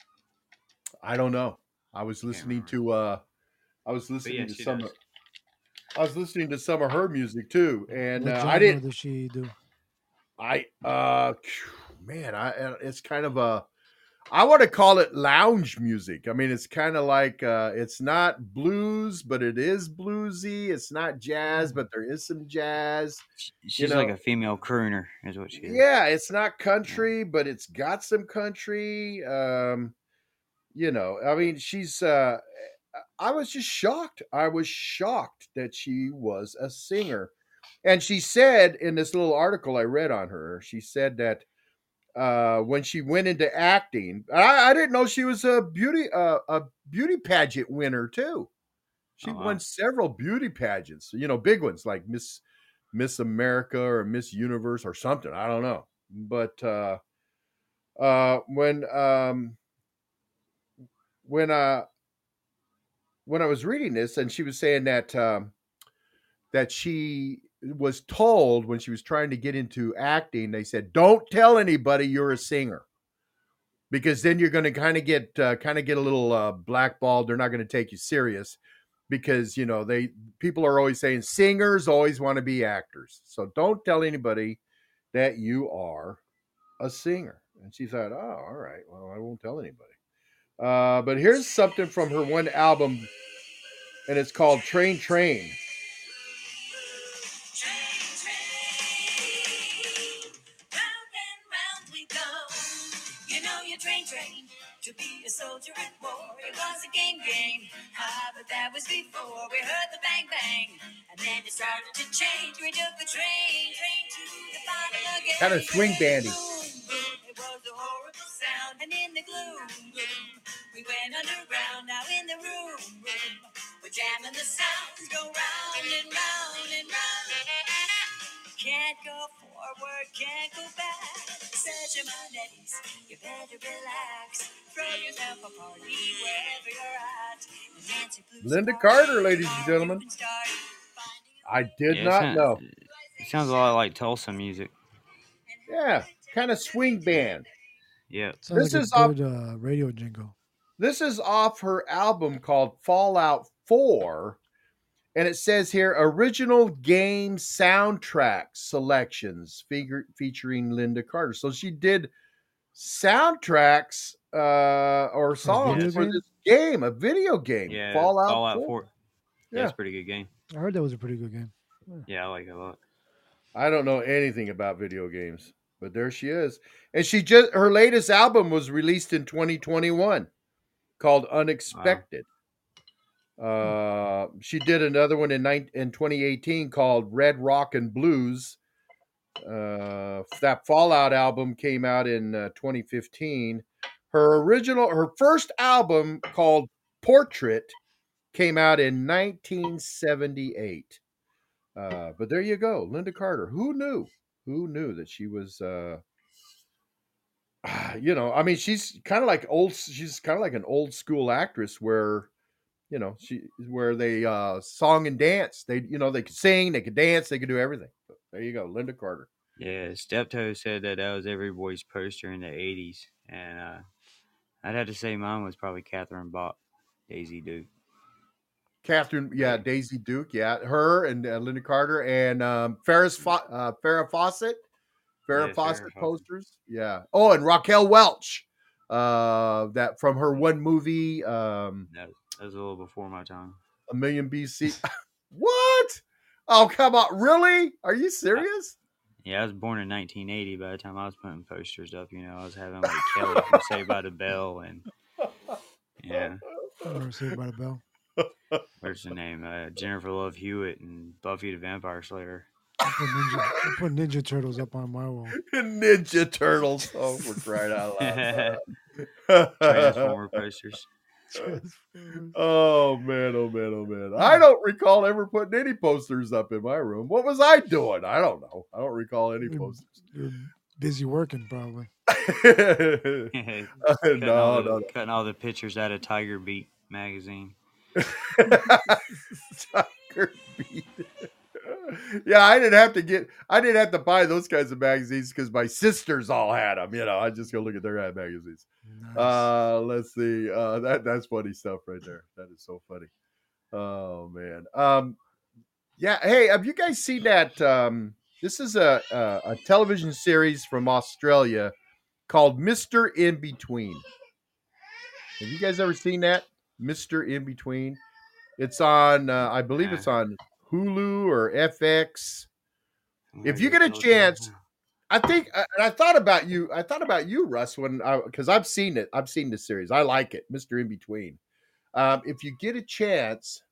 I don't know. I was Can't listening remember. to uh I was But listening yeah, to she some does. of, I was listening to some of her music too, and What uh, genre I didn't does she do? I uh man, I uh, it's kind of a I want to call it lounge music. I mean, it's kind of like uh it's not blues, but it is bluesy. It's not jazz, Mm. but there is some jazz. Sh- You She's like know, a female crooner, is what she is. yeah, it's not Yeah. country, but it's got some country. Um, you know, I mean, she's uh I was just shocked. I was shocked that she was a singer. And she said in this little article I read on her, she said that uh, when she went into acting, I, I didn't know she was a beauty uh, a beauty pageant winner too. She Oh won wow. several beauty pageants, you know, big ones like Miss Miss America or Miss Universe or something. I don't know, but uh, uh, when um, when uh, when I was reading this, and she was saying that um, that she was told when she was trying to get into acting, they said, "Don't tell anybody you're a singer." Because then you're going to kind of get uh, kind of get a little uh, blackballed. They're not going to take you serious because you know they people are always saying singers always want to be actors. So don't tell anybody that you are a singer. And she thought, oh, all right, well, I won't tell anybody. Uh, but here's something from her one album, and it's called Train Train. Train, train, round and round we go. You know you train, train to be a soldier at war. It was a game, game. Ah, but that was before we heard the bang, bang. And then it started to change. We took the train, train to the final again. Kind of swing bandy. Boom, boom. It was a horrible sound. And in the gloom, gloom, we went underground. Now in the room, room, we're jamming the sounds. Go round and round and round. Can't go forward, can't go back. Says your Mondays, you better relax. Throw yourself a party wherever you're at. And Nancy Blues Linda party, Carter, ladies and tomorrow gentlemen. you can start finding a I did Yeah, it, not sound, know. it sounds a lot like Tulsa music. Yeah, kind of swing band. Yep. Sounds This like is a off. good uh, radio jingle. This is off her album called Fallout four. And it says here original game soundtrack selections figure, featuring Linda Carter. So she did soundtracks uh, or For a songs video for game? this game, a video game, Yeah. Fallout, Fallout four. four. Yeah, Yeah. it's a pretty good game. I heard that was a pretty good game. Yeah, I like it a lot. I don't know anything about video games, but there she is. And she just her latest album was released in twenty twenty-one called Unexpected. Uh, she did another one in nine, in twenty eighteen called Red Rock and Blues. Uh, that Fallout album came out in uh, twenty fifteen. Her original, her first album called Portrait came out in nineteen seventy-eight. Uh, but there you go, Linda Carter. Who knew? Who knew that she was, uh, you know, I mean, she's kind of like old, she's kind of like an old school actress where, you know, she, where they uh, song and dance. They, you know, they could sing, they could dance, they could do everything. But there you go, Linda Carter. Yeah, Steptoe said that that was every boy's poster in the eighties. And uh, I'd have to say mine was probably Catherine Bach, Daisy Duke. Catherine, yeah, Daisy Duke, yeah, her and uh, Linda Carter and um, Ferris, Fa- uh, Farrah Fawcett, Farrah Yeah, Fawcett Farrah Fawcett. posters, yeah. Oh, and Raquel Welch, uh, that from her one movie, um, That, that was a little before my time. A Million B C. What? Oh, come on, really? Are you serious? Yeah, I was born in nineteen eighty. By the time I was putting posters up, you know, I was having like Kelly from Saved by the Bell and yeah, Or Saved by the Bell. what's her name? Uh, Jennifer Love Hewitt and Buffy the Vampire Slayer. I put, Ninja, I put Ninja Turtles up on my wall. Ninja Turtles. Oh, we're crying out loud. Transformer posters. Oh man, oh man, oh man. I don't recall ever putting any posters up in my room. What was I doing? I don't know. I don't recall any posters. You're busy working, probably. cutting, no, all the, no, no. cutting all the pictures out of Tiger Beat magazine. Tiger Beat. Yeah, I didn't have to get. I didn't have to buy those kinds of magazines because my sisters all had them. You know, I just go look at their ad magazines. Nice. Uh, let's see. Uh, that that's funny stuff right there. That is so funny. Oh man. Um, yeah. Hey, have you guys seen that? Um, this is a, a a television series from Australia called Mister In Between. Have you guys ever seen that? Mister In Between. It's on. Uh, I believe it's on Hulu or F X. If you get a chance, I think, and I thought about you. I thought about you, Russ, when because I've seen it. I've seen the series. I like it, Mister In Between. Um, if you get a chance,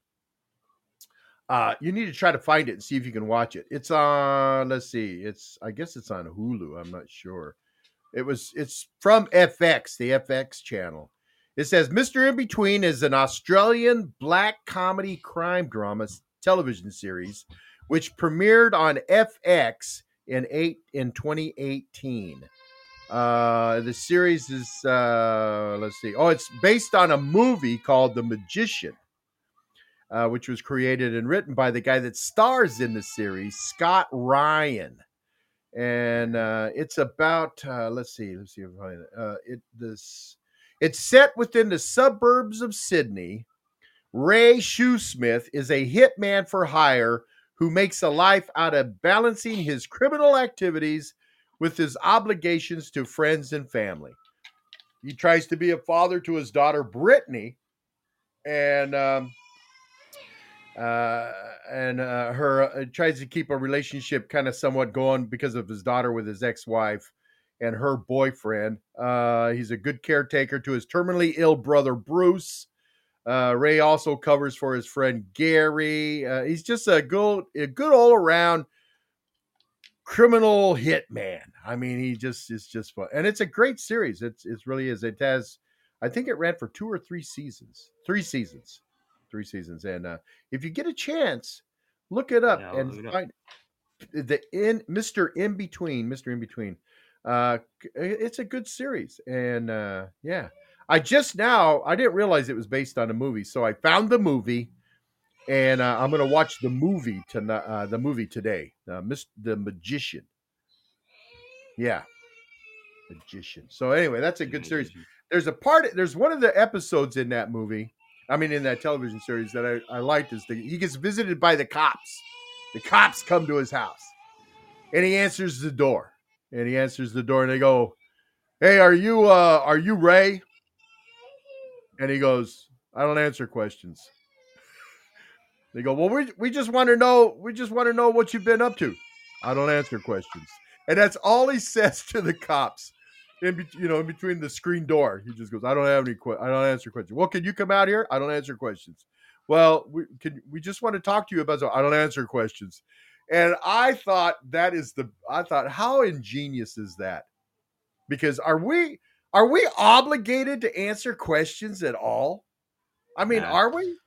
uh, you need to try to find it and see if you can watch it. It's on. Let's see. It's. I guess it's on Hulu. I'm not sure. It was. It's from F X, the F X channel. It says Mister In Between is an Australian black comedy crime drama television series, which premiered on F X in eight in twenty eighteen. Uh, the series is uh, let's see. Oh, it's based on a movie called The Magician, uh, which was created and written by the guy that stars in the series, Scott Ryan. And uh, it's about uh, let's see, let's see if I find it. Uh, it this it's set within the suburbs of Sydney. Ray Shoesmith is a hitman for hire who makes a life out of balancing his criminal activities with his obligations to friends and family. He tries to be a father to his daughter, Brittany, and um, uh, and uh, her uh, tries to keep a relationship kind of somewhat going because of his daughter with his ex-wife and her boyfriend. Uh, he's a good caretaker to his terminally ill brother, Bruce. Uh, Ray also covers for his friend Gary. Uh, he's just a good, a good all around criminal hitman. I mean, he just is just fun, and it's a great series. It's it really is. It has, I think it ran for two or three seasons, three seasons, three seasons. And uh, if you get a chance, look it up Yeah, I'll and look it up. find the in Mister In Between, Mister In Between. Uh, it's a good series, and uh, yeah. I just now, I didn't realize it was based on a movie, so I found the movie, and uh, I'm going to watch the movie to uh, the movie today. Uh, Mister The Magician. Yeah, Magician. So anyway, that's a good series. There's a part, there's one of the episodes in that movie, I mean in that television series that I, I liked is the, he gets visited by the cops. The cops come to his house, and he answers the door, and he answers the door, and they go, "Hey, are you uh, are you Ray?" And he goes, "I don't answer questions." They go, "Well, we we just want to know, we just want to know what you've been up to." "I don't answer questions." And that's all he says to the cops. In be, you know, in between the screen door, he just goes, "I don't have any que- I don't answer questions." "Well, can you come out here?" "I don't answer questions." well, we can we just want to talk to you about. So I don't answer questions, and I thought that is the. I thought how ingenious is that? Because are we are we obligated to answer questions at all? I mean, Nah. are we?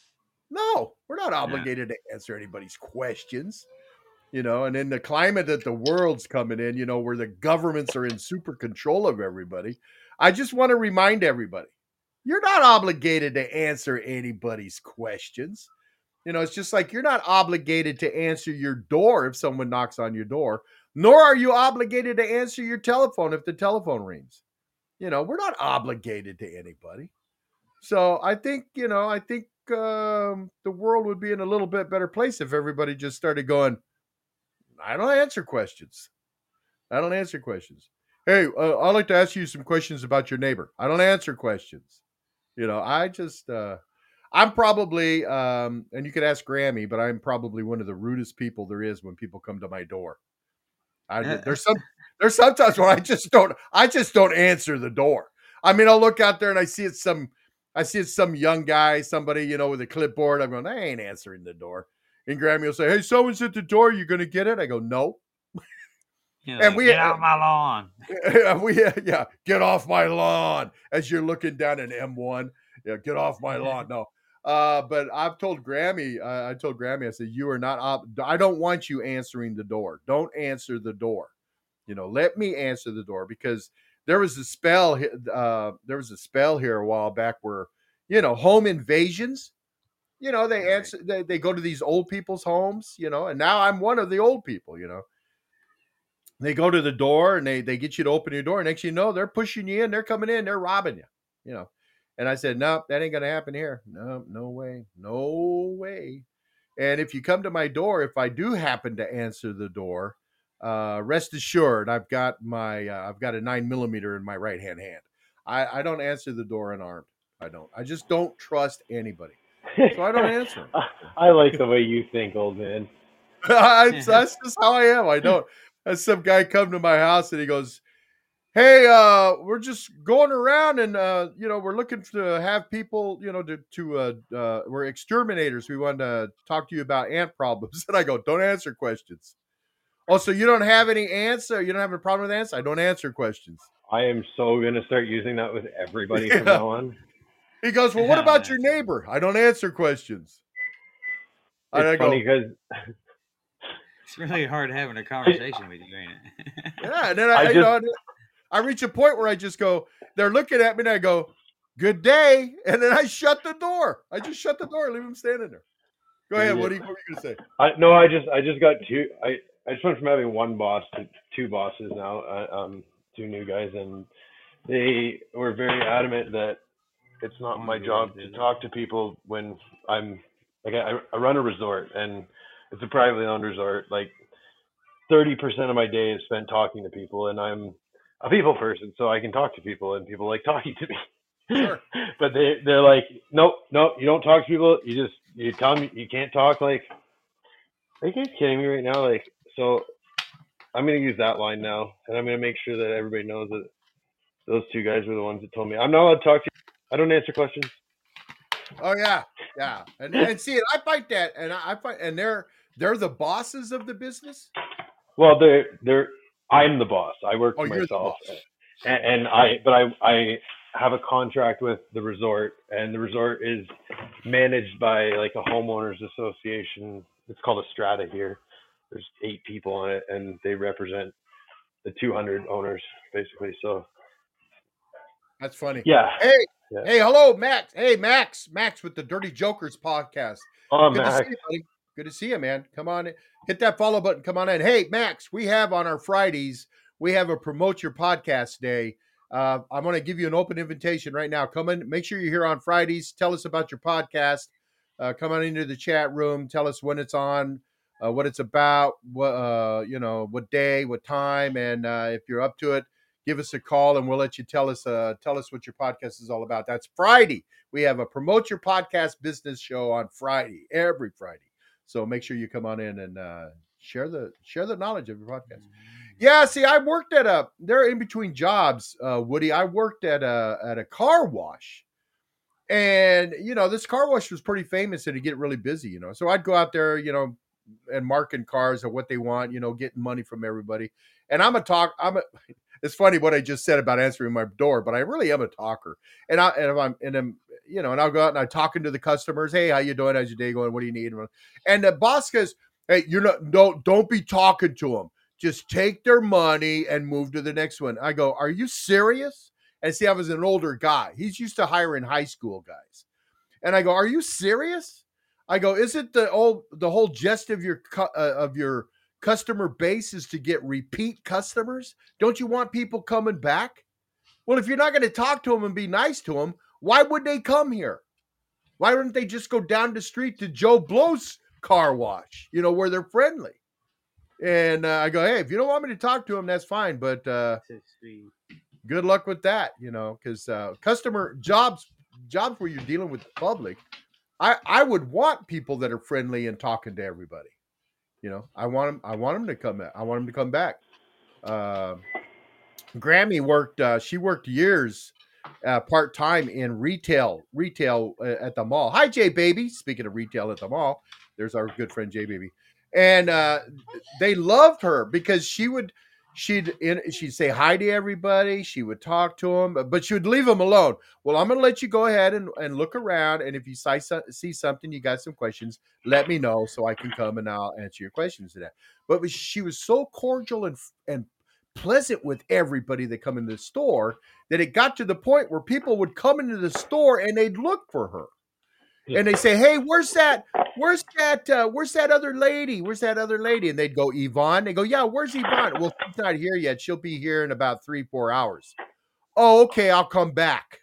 No, we're not Nah. obligated to answer anybody's questions. You know, and in the climate that the world's coming in, you know, where the governments are in super control of everybody, I just want to remind everybody, you're not obligated to answer anybody's questions. You know, it's just like you're not obligated to answer your door if someone knocks on your door, nor are you obligated to answer your telephone if the telephone rings. You know, we're not obligated to anybody. So I think, you know, I think um, the world would be in a little bit better place if everybody just started going, I don't answer questions. I don't answer questions. Hey, uh, I'd like to ask you some questions about your neighbor. I don't answer questions. You know, I just, uh, I'm probably, um, and you could ask Grammy, but I'm probably one of the rudest people there is when people come to my door. I there's some there's sometimes where I just don't I just don't answer the door. I mean, I'll look out there and I see it's some I see it's some young guy, somebody, you know, with a clipboard. I'm going, I ain't answering the door. And Grammy will say, hey, someone's at the door. You going to get it? I go, no. You know, And like, we- get out my lawn. we yeah, get off my lawn as you're looking down an M one. Yeah, get off my lawn. No. Uh, but I've told Grammy, uh, I told Grammy, I said, you are not, op- I don't want you answering the door. Don't answer the door. You know, let me answer the door, because there was a spell, uh, there was a spell here a while back where, you know, home invasions, you know, they Right. answer, they, they go to these old people's homes, you know, and now I'm one of the old people, you know. They go to the door and they, they get you to open your door. Next thing you know, they're pushing you in, they're coming in, they're robbing you, you know. And I said, no, that ain't going to happen here. No, no way. No way. And if you come to my door, if I do happen to answer the door, uh, rest assured, I've got my, uh, I've got a nine millimeter in my right hand hand. I, I don't answer the door unarmed. I don't. I just don't trust anybody. So I don't answer. I like the way you think, old man. It's, that's just how I am. I don't. As some guy come to my house and he goes, hey, uh, we're just going around and, uh, you know, we're looking to have people, you know, to, to uh, uh, we're exterminators. We want to talk to you about ant problems. And I go, don't answer questions. Oh, so you don't have any ants? Or you don't have a problem with ants? I don't answer questions. I am so going to start using that with everybody Yeah. from now on. He goes, well, what about your neighbor? I don't answer questions. And I It's go, funny because It's really hard having a conversation with you, ain't it? yeah. And then I, I you just- know, I reach a point where I just go, they're looking at me and I go, good day. And then I shut the door. I just shut the door, leave them standing there. Go ahead. What, are you, what were you going to say? I no, I just I just got two. I I just went from having one boss to two bosses now. Uh, um, two new guys, and they were very adamant that it's not my job to talk to people when I'm like I, I run a resort and it's a privately owned resort. Like thirty percent of my day is spent talking to people, and I'm a people person, so I can talk to people, and people like talking to me. Sure. But they they're like, nope, nope, you don't talk to people. You just you tell me you can't talk. Like, are you guys kidding me right now? Like, so I'm gonna use that line now, and I'm gonna make sure that everybody knows that those two guys were the ones that told me I'm not allowed to talk to you. I don't answer questions. Oh yeah, yeah, and and see, I fight that, and I, I fight, and they're they're the bosses of the business. Well, they're they're I'm the boss. I work Oh, for you're the myself, boss. and, and I but I I have a contract with the resort, and the resort is managed by like a homeowners association. It's called a strata here. There's eight people on it, and they represent the two hundred owners basically. So That's funny. yeah. Hey, Yeah. hey, hello, Max. Hey, Max, Max with the Dirty Jokers podcast. Oh, Good Max. to see you, buddy. Good to see you, man. Come on in. Hit that follow button. Come on in. Hey, Max, we have on our Fridays, we have a promote your podcast day. Uh, I'm going to give you an open invitation right now. Come in. Make sure you're here on Fridays. Tell us about your podcast. Uh, come on into the chat room. Tell us when it's on, uh, what it's about, what, uh, you know, what day, what time. And uh, if you're up to it, give us a call and we'll let you tell us, uh, tell us what your podcast is all about. That's Friday. We have a promote your podcast business show on Friday, every Friday. So make sure you come on in and uh, share the share the knowledge of your podcast. Yeah, see, I worked at a they're in between jobs, uh, Woody. I worked at a at a car wash, And, you know, this car wash was pretty famous and it'd get really busy, you know. So I'd go out there, you know, and marking cars or what they want, you know, getting money from everybody. And I'm a talk, I'm a, it's funny what I just said about answering my door, but I really am a talker. And I, and if I'm, and I'm, you know, and I'll go out and I'm talking to the customers. Hey, how you doing? How's your day going? What do you need? And the boss goes, hey, you're not, don't, don't be talking to them. Just take their money and move to the next one. I go, are you serious? And see, I was an older guy. He's used to hiring high school guys. And I go, are you serious? I go, isn't the old, the whole gist of your, cu- uh, of your customer base is to get repeat customers? Don't you want people coming back? Well, if you're not going to talk to them and be nice to them, why would they come here? Why wouldn't they just go down the street to Joe Blow's car wash, you know, where they're friendly? And uh, I go, hey, if you don't want me to talk to them, that's fine. But uh, good luck with that, you know, because uh, customer jobs, jobs where you're dealing with the public, I, I would want people that are friendly and talking to everybody. You know, I want them, I want them to come, I want them to come back. Uh, Grammy worked, uh, she worked years uh, part-time in retail, retail uh, at the mall. Hi, Jay Baby. Speaking of retail at the mall, there's our good friend Jay Baby. And uh, they loved her because she would, she'd in, she'd say hi to everybody. She would talk to them, but she would leave them alone. Well, I'm going to let you go ahead and, and look around. And if you see, see something, you got some questions, let me know so I can come and I'll answer your questions to that. But she was so cordial and, and pleasant with everybody that come into the store that it got to the point where people would come into the store and they'd look for her. And they say, hey, where's that? Where's that? Uh, where's that other lady? Where's that other lady? And they'd go, Yvonne. They go, yeah, where's Yvonne? Well, she's not here yet. She'll be here in about three, four hours. Oh, okay, I'll come back.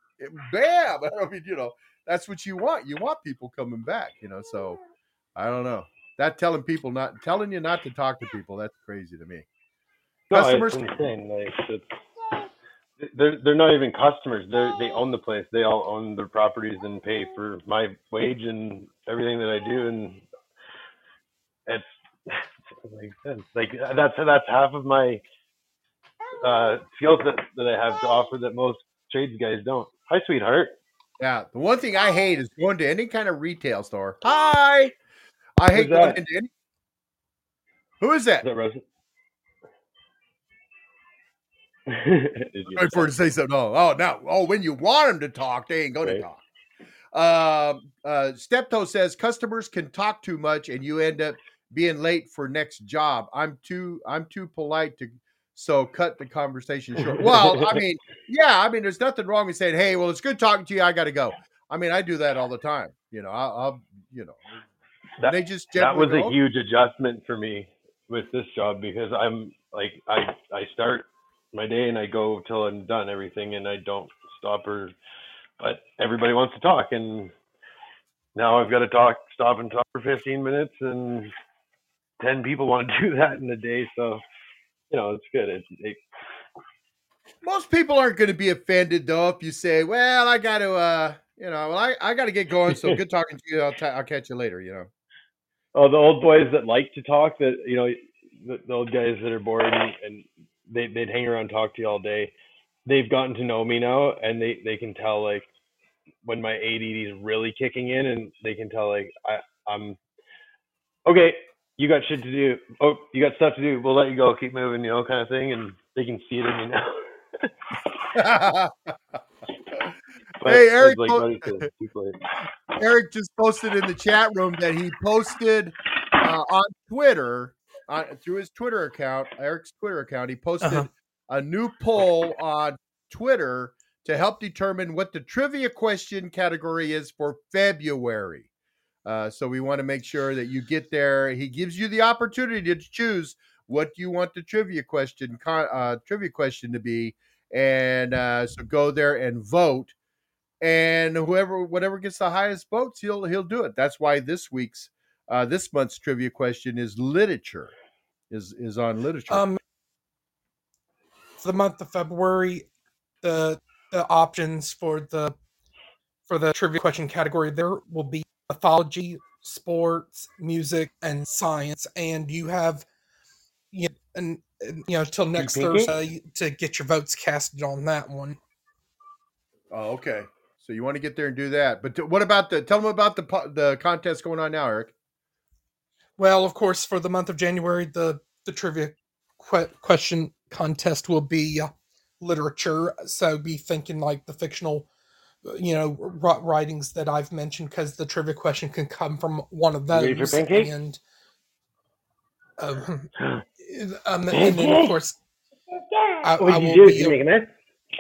Bam. I mean, you know, that's what you want. You want people coming back, you know. So I don't know. That telling people not telling you not to talk to people, that's crazy to me. No, Customers, it's insane. Like it's, they're they're not even customers. They they own the place. They all own their properties and pay for my wage and everything that I do. And it's like like that's that's half of my uh, skills that, that I have to offer that most trades guys don't. Hi, sweetheart. Yeah, the one thing I hate is going to any kind of retail store. Hi, I hate Who's going that? into any. Who is that? Is that Rosa? Right for her to say something. Oh, oh, now, oh, when you want them to talk, they ain't going Right. to talk. Uh, uh, Steptoe says customers can talk too much, and you end up being late for next job. I'm too, I'm too polite to, so cut the conversation short. Well, I mean, yeah, I mean, there's nothing wrong with saying, hey, well, it's good talking to you. I got to go. I mean, I do that all the time. You know, I'll, I'll you know, that, they just that was go, a huge adjustment for me with this job because I'm like I I start my day and I go till I'm done everything and I don't stop or but everybody wants to talk and now I've got to talk stop and talk for fifteen minutes and ten people want to do that in a day, so you know it's good. It, it, most people aren't going to be offended though if you say, well, I got to uh you know, well, I, I got to get going, so good talking to you. I'll, t- I'll catch you later, you know. Oh, the old boys that like to talk, that you know, the, the old guys that are bored and, and they they'd hang around and talk to you all day. They've gotten to know me now, and they, they can tell like when my A D D is really kicking in, and they can tell like I I'm okay. You got shit to do. Oh, you got stuff to do. We'll let you go. Keep moving, you know, kind of thing, and they can see it in me now. But hey, Eric, like, po- Eric just posted in the chat room that he posted uh, on Twitter, uh, through his Twitter account, Eric's Twitter account, he posted uh-huh. a new poll on Twitter to help determine what the trivia question category is for February. Uh, so we want to make sure that you get there. He gives you the opportunity to choose what you want the trivia question, uh, trivia question to be. And uh, so go there and vote. And whoever, whatever gets the highest votes, he'll he'll do it. That's why this week's, uh, this month's trivia question is literature, is is on literature. Um, for the month of February, the the options for the for the trivia question category there will be mythology, sports, music, and science. And you have, you know, and you know till next Thursday to get your votes casted on that one. Oh, okay. So you want to get there and do that. But t- what about the? Tell them about the po- the contest going on now, Eric. Well, of course, for the month of January, the the trivia que- question contest will be uh, literature. So be thinking like the fictional, uh, you know, r- writings that I've mentioned, because the trivia question can come from one of You ready for those. pancake? And um, um, and then of course, I, What I did you will do? be. Did you make a mess?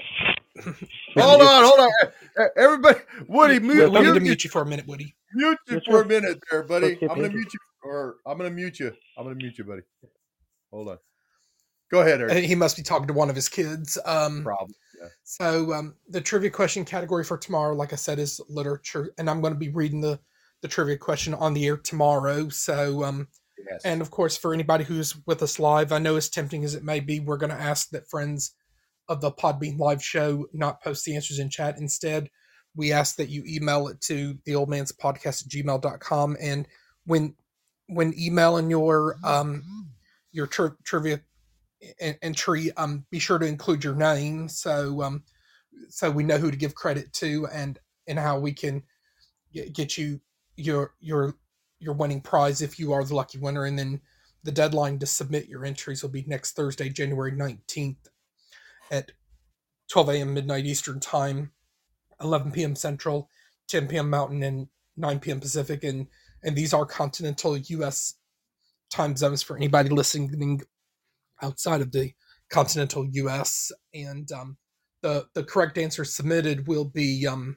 Hold on, hold on, E- everybody. Woody, We, mute, we need to mute, mute you for a minute, Woody. mute you What's for your- a minute there, buddy. what's your I'm gonna pancake? mute you, or I'm gonna mute you. I'm gonna mute you, buddy. Hold on. Go ahead, Uh, Eric. He must be talking to one of his kids. Um, Problem. Yeah. So um, the trivia question category for tomorrow, like I said, is literature, and I'm going to be reading the the trivia question on the air tomorrow. So, um, Yes. and of course, for anybody who's with us live, I know as tempting as it may be, we're going to ask that friends of the Podbean live show not post the answers in chat. Instead, we ask that you email it to the old man's podcast at gmail dot com. And when when emailing your um your tri- trivia en- entry, um, be sure to include your name, so um, so we know who to give credit to, and and how we can get, get you your your your winning prize if you are the lucky winner. And then the deadline to submit your entries will be next Thursday, January nineteenth at twelve a.m. midnight Eastern time, eleven p.m. Central, ten p.m. Mountain, and nine p.m. Pacific. And and these are continental U S time zones for anybody listening outside of the continental U S. And um, the the correct answer submitted will be um,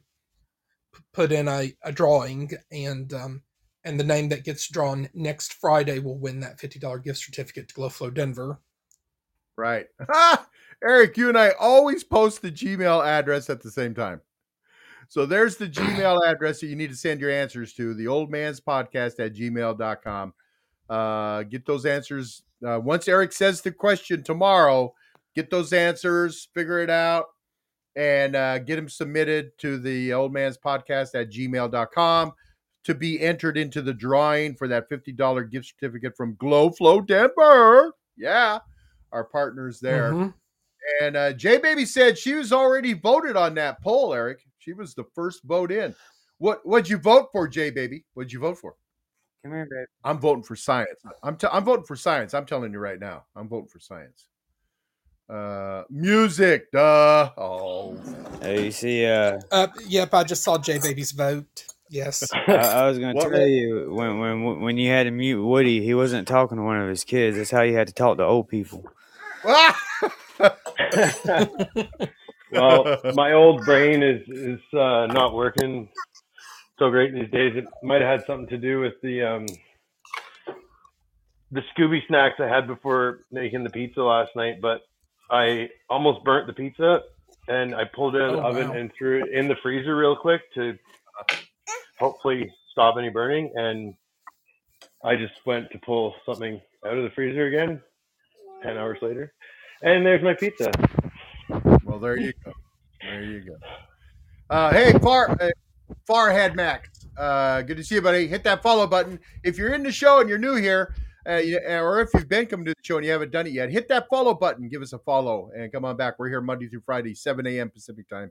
put in a, a drawing, and um, and the name that gets drawn next Friday will win that fifty dollars gift certificate to Glowflow Denver. Right. Eric, you and I always post the Gmail address at the same time. So there's the Gmail address that you need to send your answers to, the old man's podcast at gmail dot com. Uh, get those answers. Uh, once Eric says the question tomorrow, get those answers, figure it out, and uh, get them submitted to the old man's podcast at gmail dot com to be entered into the drawing for that fifty dollars gift certificate from Glowflow Denver. Yeah, our partners there. Mhm. And uh, J Baby said she was already voted on that poll, Eric. She was the first vote in. What what'd you vote for, J Baby? What'd you vote for? Come here, babe. I'm voting for science. I'm t- I'm voting for science. I'm telling you right now. I'm voting for science. Uh, music, duh. Oh, Oh, you see, uh, Uh, yep, I just saw J Baby's vote. Yes. I, I was going What- to tell you when when when you had to mute Woody, he wasn't talking to one of his kids. That's how you had to talk to old people. Well, my old brain is is uh, not working so great these days. It might have had something to do with the um, the Scooby snacks I had before making the pizza last night. But I almost burnt the pizza, and I pulled it out of the Oh, oven wow. and threw it in the freezer real quick to hopefully stop any burning. And I just went to pull something out of the freezer again ten hours later, and there's my pizza. Well, there you go. There you go. Uh, hey, Far uh, Farhead Max. Uh, good to see you, buddy. Hit that follow button. If you're in the show and you're new here, uh, you, or if you've been coming to the show and you haven't done it yet, hit that follow button. Give us a follow and come on back. We're here Monday through Friday, seven a.m. Pacific time.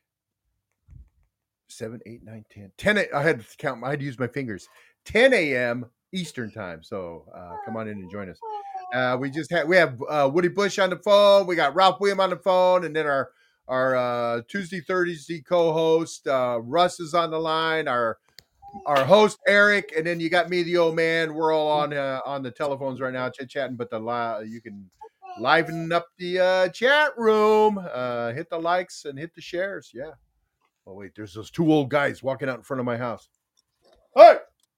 seven, eight, nine, ten. ten a, I had to count. I had to use my fingers. ten a.m. Eastern time. So uh, come on in and join us. Uh, we just had we have uh, Woody Bush on the phone. We got Ralph William on the phone, and then our our uh, Tuesday Thursday co-host uh, Russ is on the line. Our our host Eric, and then you got me, the old man. We're all on uh, on the telephones right now, chit chatting. But the li- you can liven up the uh, chat room. Uh, hit the likes and hit the shares. Yeah. Oh wait, there's those two old guys walking out in front of my house. Hey!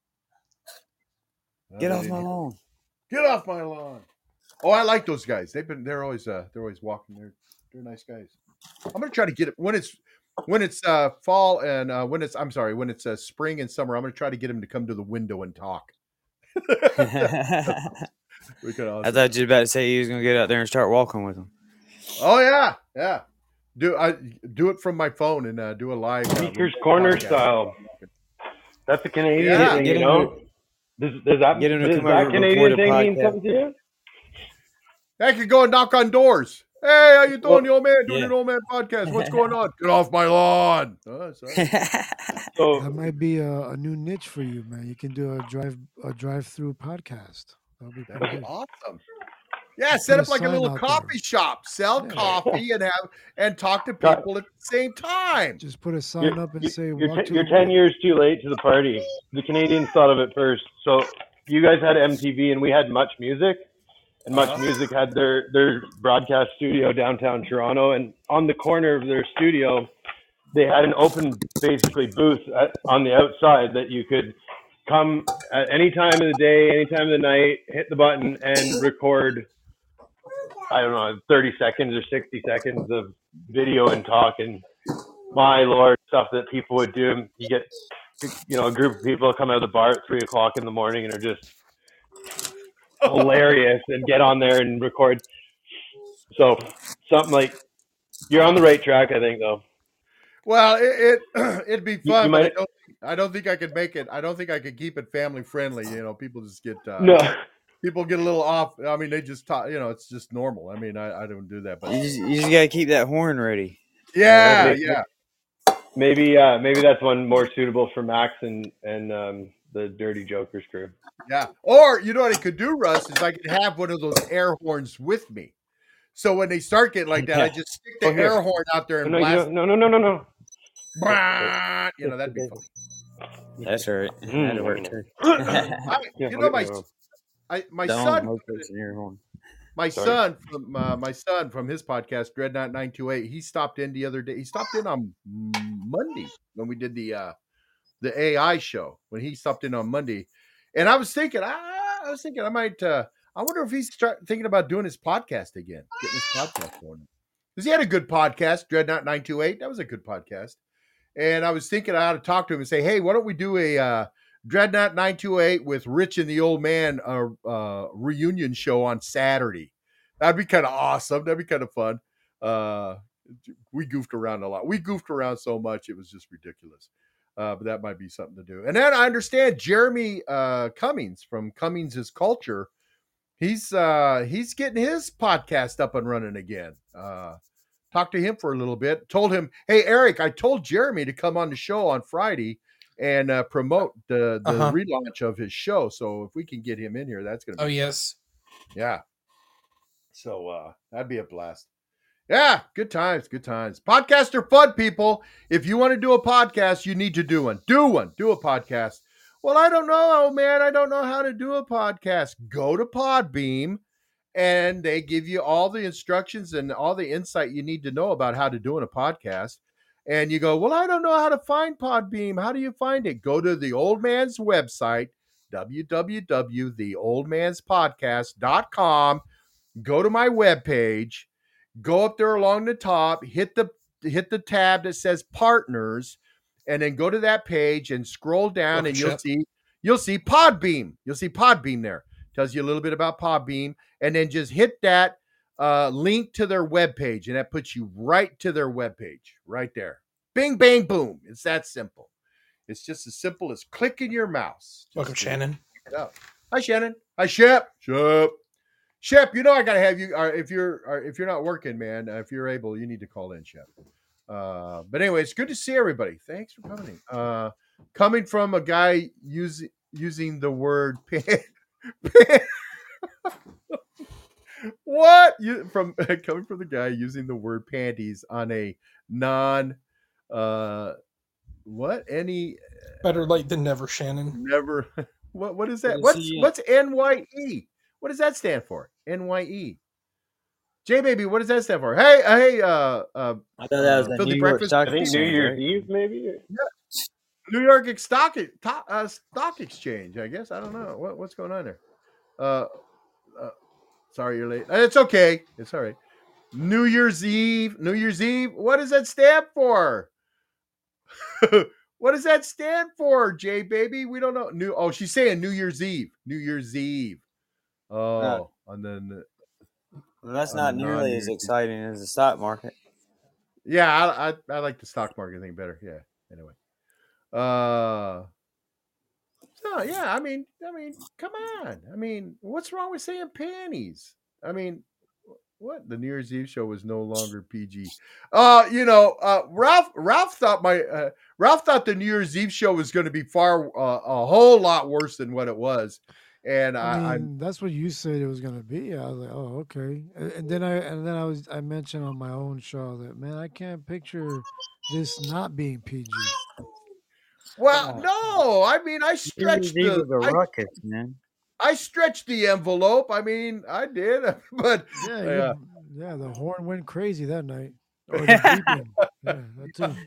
Get Uh, off they my didn't- lawn. Get off my lawn. Oh, I like those guys. They've been they're always uh they're always walking. They're they're nice guys. I'm gonna try to get it when it's when it's uh fall and uh when it's I'm sorry, when it's uh, spring and summer, I'm gonna try to get him to come to the window and talk. I We could also- thought you were about to say you was going to get out there and start walking with him. Oh yeah, yeah. Do I do it from my phone and uh, do a live uh, Speaker's Corner podcast. style. That's a Canadian Yeah. thing, Get you him know. Does, does that, Get him to does come over that and Canadian record a thing mean podcast. something to you? I could go and knock on doors. Hey, how you doing, Well, the old man doing Yeah. an old man podcast? What's going on? Get off my lawn. Oh, sorry. so That might be a, a new niche for you, man. You can do a drive a drive through podcast. That'll be That'd pretty be good. awesome. Yeah, Just set put a up like a sign little out coffee there. shop, sell Yeah. coffee and have and talk to God, people at the same time. Just put a you're sign up and you- say you're walk te- to you're the ten mic. years too late to the party. The Canadians thought of it first. So you guys had M T V and we had Much Music, and Much Uh-huh. Music had their their broadcast studio downtown Toronto, and on the corner of their studio, they had an open basically booth at, on the outside that you could come at any time of the day, any time of the night, hit the button and record. I don't know, thirty seconds or sixty seconds of video and talk, and my lord, stuff that people would do. You get, you know, a group of people come out of the bar at three o'clock in the morning and are just hilarious and get on there and record. So something like you're on the right track, I think, though. Well, it, it it'd be You, fun, you but I might don't I don't think I could make it. I don't think I could keep it family friendly. You know, people just get uh, no. people get a little off. I mean, they just talk. You know, it's just normal. I mean, I, I don't do that, but You just, you just gotta keep that horn ready. yeah, Maybe, yeah. maybe, uh, maybe that's one more suitable for Max and and um, the Dirty Jokers crew. Yeah. Or you know what I could do, Russ, is I could have one of those air horns with me. So when they start getting like that, I just stick the Oh, here. air horn out there and No, blast. no, no, no, no, no. Brrrr, you know, that'd be funny. That's right. That'd work too. I, Yeah, you know, my okay. I, my Don't son, no fixing your horn. my Sorry. son from uh, my son from his podcast Dreadnought nine two eight. He stopped in the other day. He stopped in on Monday when we did the uh, the A I show. When he stopped in on Monday, and I was thinking, I, I was thinking, I might. Uh, I wonder if he's start thinking about doing his podcast again, getting his podcast going. Because he had a good podcast, Dreadnought nine two eight. That was a good podcast. And I was thinking I ought to talk to him and say, hey, why don't we do a uh, Dreadnought nine two eight with Rich and the Old Man uh, uh, reunion show on Saturday? That'd be kind of awesome. That'd be kind of fun. Uh, we goofed around a lot. We goofed around so much, it was just ridiculous. Uh, but that might be something to do. And then I understand Jeremy uh, Cummings from Cummings' is Culture. He's uh, he's getting his podcast up and running again. Uh, talked to him for a little bit. Told him, hey, Eric, I told Jeremy to come on the show on Friday and uh, promote the, the Uh-huh. relaunch of his show. So if we can get him in here, that's going to be Oh yes. yeah. So uh, that'd be a blast. Yeah, good times, good times. Podcasts are fun, people. If you want to do a podcast, you need to do one. Do one. Do a podcast. Well, I don't know, oh man, I don't know how to do a podcast. Go to Podbeam, and they give you all the instructions and all the insight you need to know about how to do a podcast. And you go, well, I don't know how to find Podbeam. How do you find it? Go to the old man's website, w w w dot the old man's podcast dot com. Go to my webpage. Go up there along the top, hit the hit the tab that says partners, and then go to that page and scroll down, Rocket and you'll ship. see you'll see Podbeam. You'll see Podbeam there. Tells you a little bit about Podbeam, and then just hit that uh, link to their webpage, and that puts you right to their webpage, right there. Bing, bang, boom. It's that simple. It's just as simple as clicking your mouse. Just Welcome, to Shannon. pick it up. Hi, Shannon. Hi, Shep. Shep. Shep, you know I gotta have you. Uh, if you're uh, if you're not working, man, uh, if you're able, you need to call in, Shep. Uh, but anyway, it's good to see everybody. Thanks for coming. Uh, coming from a guy using using the word pan, pan, what you from coming from the guy using the word panties on a non uh what any Better late than never, Shannon. never what what is that? Good to What's see you. what's N Y E? What does that stand for? N Y E. J baby, what does that stand for? Hey, uh, hey, uh, uh, I thought that was uh, the Filthy New York Breakfast. Stock I think New Exchange, Year's right? Eve, maybe. New York Stock uh, Stock Exchange. I guess I don't know what, what's going on there. Uh, uh, sorry, you're late. It's okay. It's all right. New Year's Eve. New Year's Eve. What does that stand for? What does that stand for, J baby? We don't know. New. Oh, she's saying New Year's Eve. New Year's Eve. Oh, Uh, and then Well, that's on not the nearly as non-New Year's Eve. exciting as the stock market. Yeah, I, I I like the stock market thing better. Yeah. Anyway. Uh. So yeah, I mean, I mean, come on. I mean, what's wrong with saying panties? I mean, What? The New Year's Eve show was no longer P G. Uh, you know, uh, Ralph. Ralph thought my uh, Ralph thought the New Year's Eve show was going to be far uh, a whole lot worse than what it was, and I I, I'm mean, that's what you said it was gonna be. I was like, oh, okay. And, and then I and then I was I mentioned on my own show that man, I can't picture this not being P G. well, Uh, no. I mean, I New Year's stretched Eve the was a I ruckus, man. I stretched the envelope. I mean, I did, but Yeah, uh, you yeah, the horn went crazy that night. Or the beeping. Yeah, that too.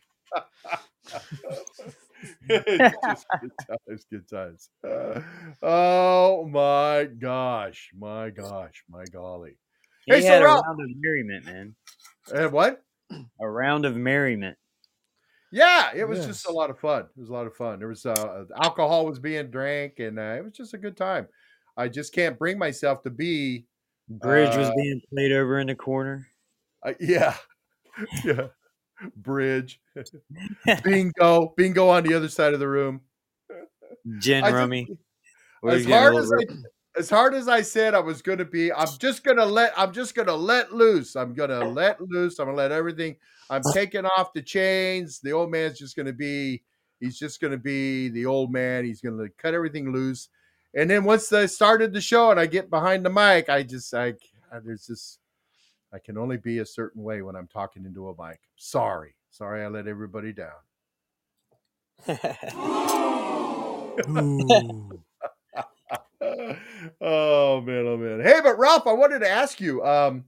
it's just good times, good times. Uh, oh my gosh, my gosh, my golly. He Hey, so had a Ralph, round of merriment, man. uh, what? A round of merriment. Yeah, it was just a Yes. lot of fun. It was a lot of fun. There was uh, alcohol was being drank, and uh, it was just a good time. I just can't bring myself to be, Bridge was uh, being played over in the corner. uh, yeah, yeah, bridge, bingo, bingo on the other side of the room. Gin I just, rummy. We was as getting a hard little as I ri- as hard as I said I was going to be, I'm just going to let I'm just going to let loose. I'm going to let loose. I'm going to let everything. I'm taking off the chains. The old man's just going to be he's just going to be the old man. He's going to cut everything loose. And then once I started the show and I get behind the mic, I just I there's just I can only be a certain way when I'm talking into a mic. Sorry. Sorry I let everybody down. Ooh. Oh man, oh man. Hey, but Ralph, I wanted to ask you, um,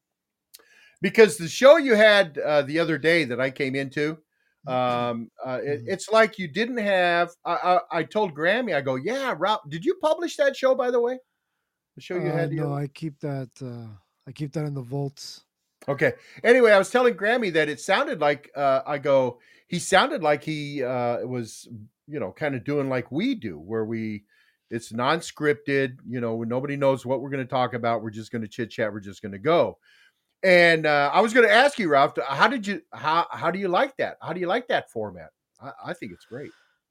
because the show you had uh, the other day that I came into, um, uh, it, Mhm. it's like you didn't have. I, I, I told Grammy, I go, yeah, Ralph. Did you publish that show, by the way? The show you Uh had the no, other. I keep that uh I keep that in the vaults. Okay. Anyway, I was telling Grammy that it sounded like uh, I go. He sounded like he uh, was, you know, kind of doing like we do, where we it's non-scripted. You know, nobody knows what we're going to talk about. We're just going to chit chat. We're just going to go. And uh, I was going to ask you, Ralph, how did you how how do you like that? How do you like that format? I, I think it's great.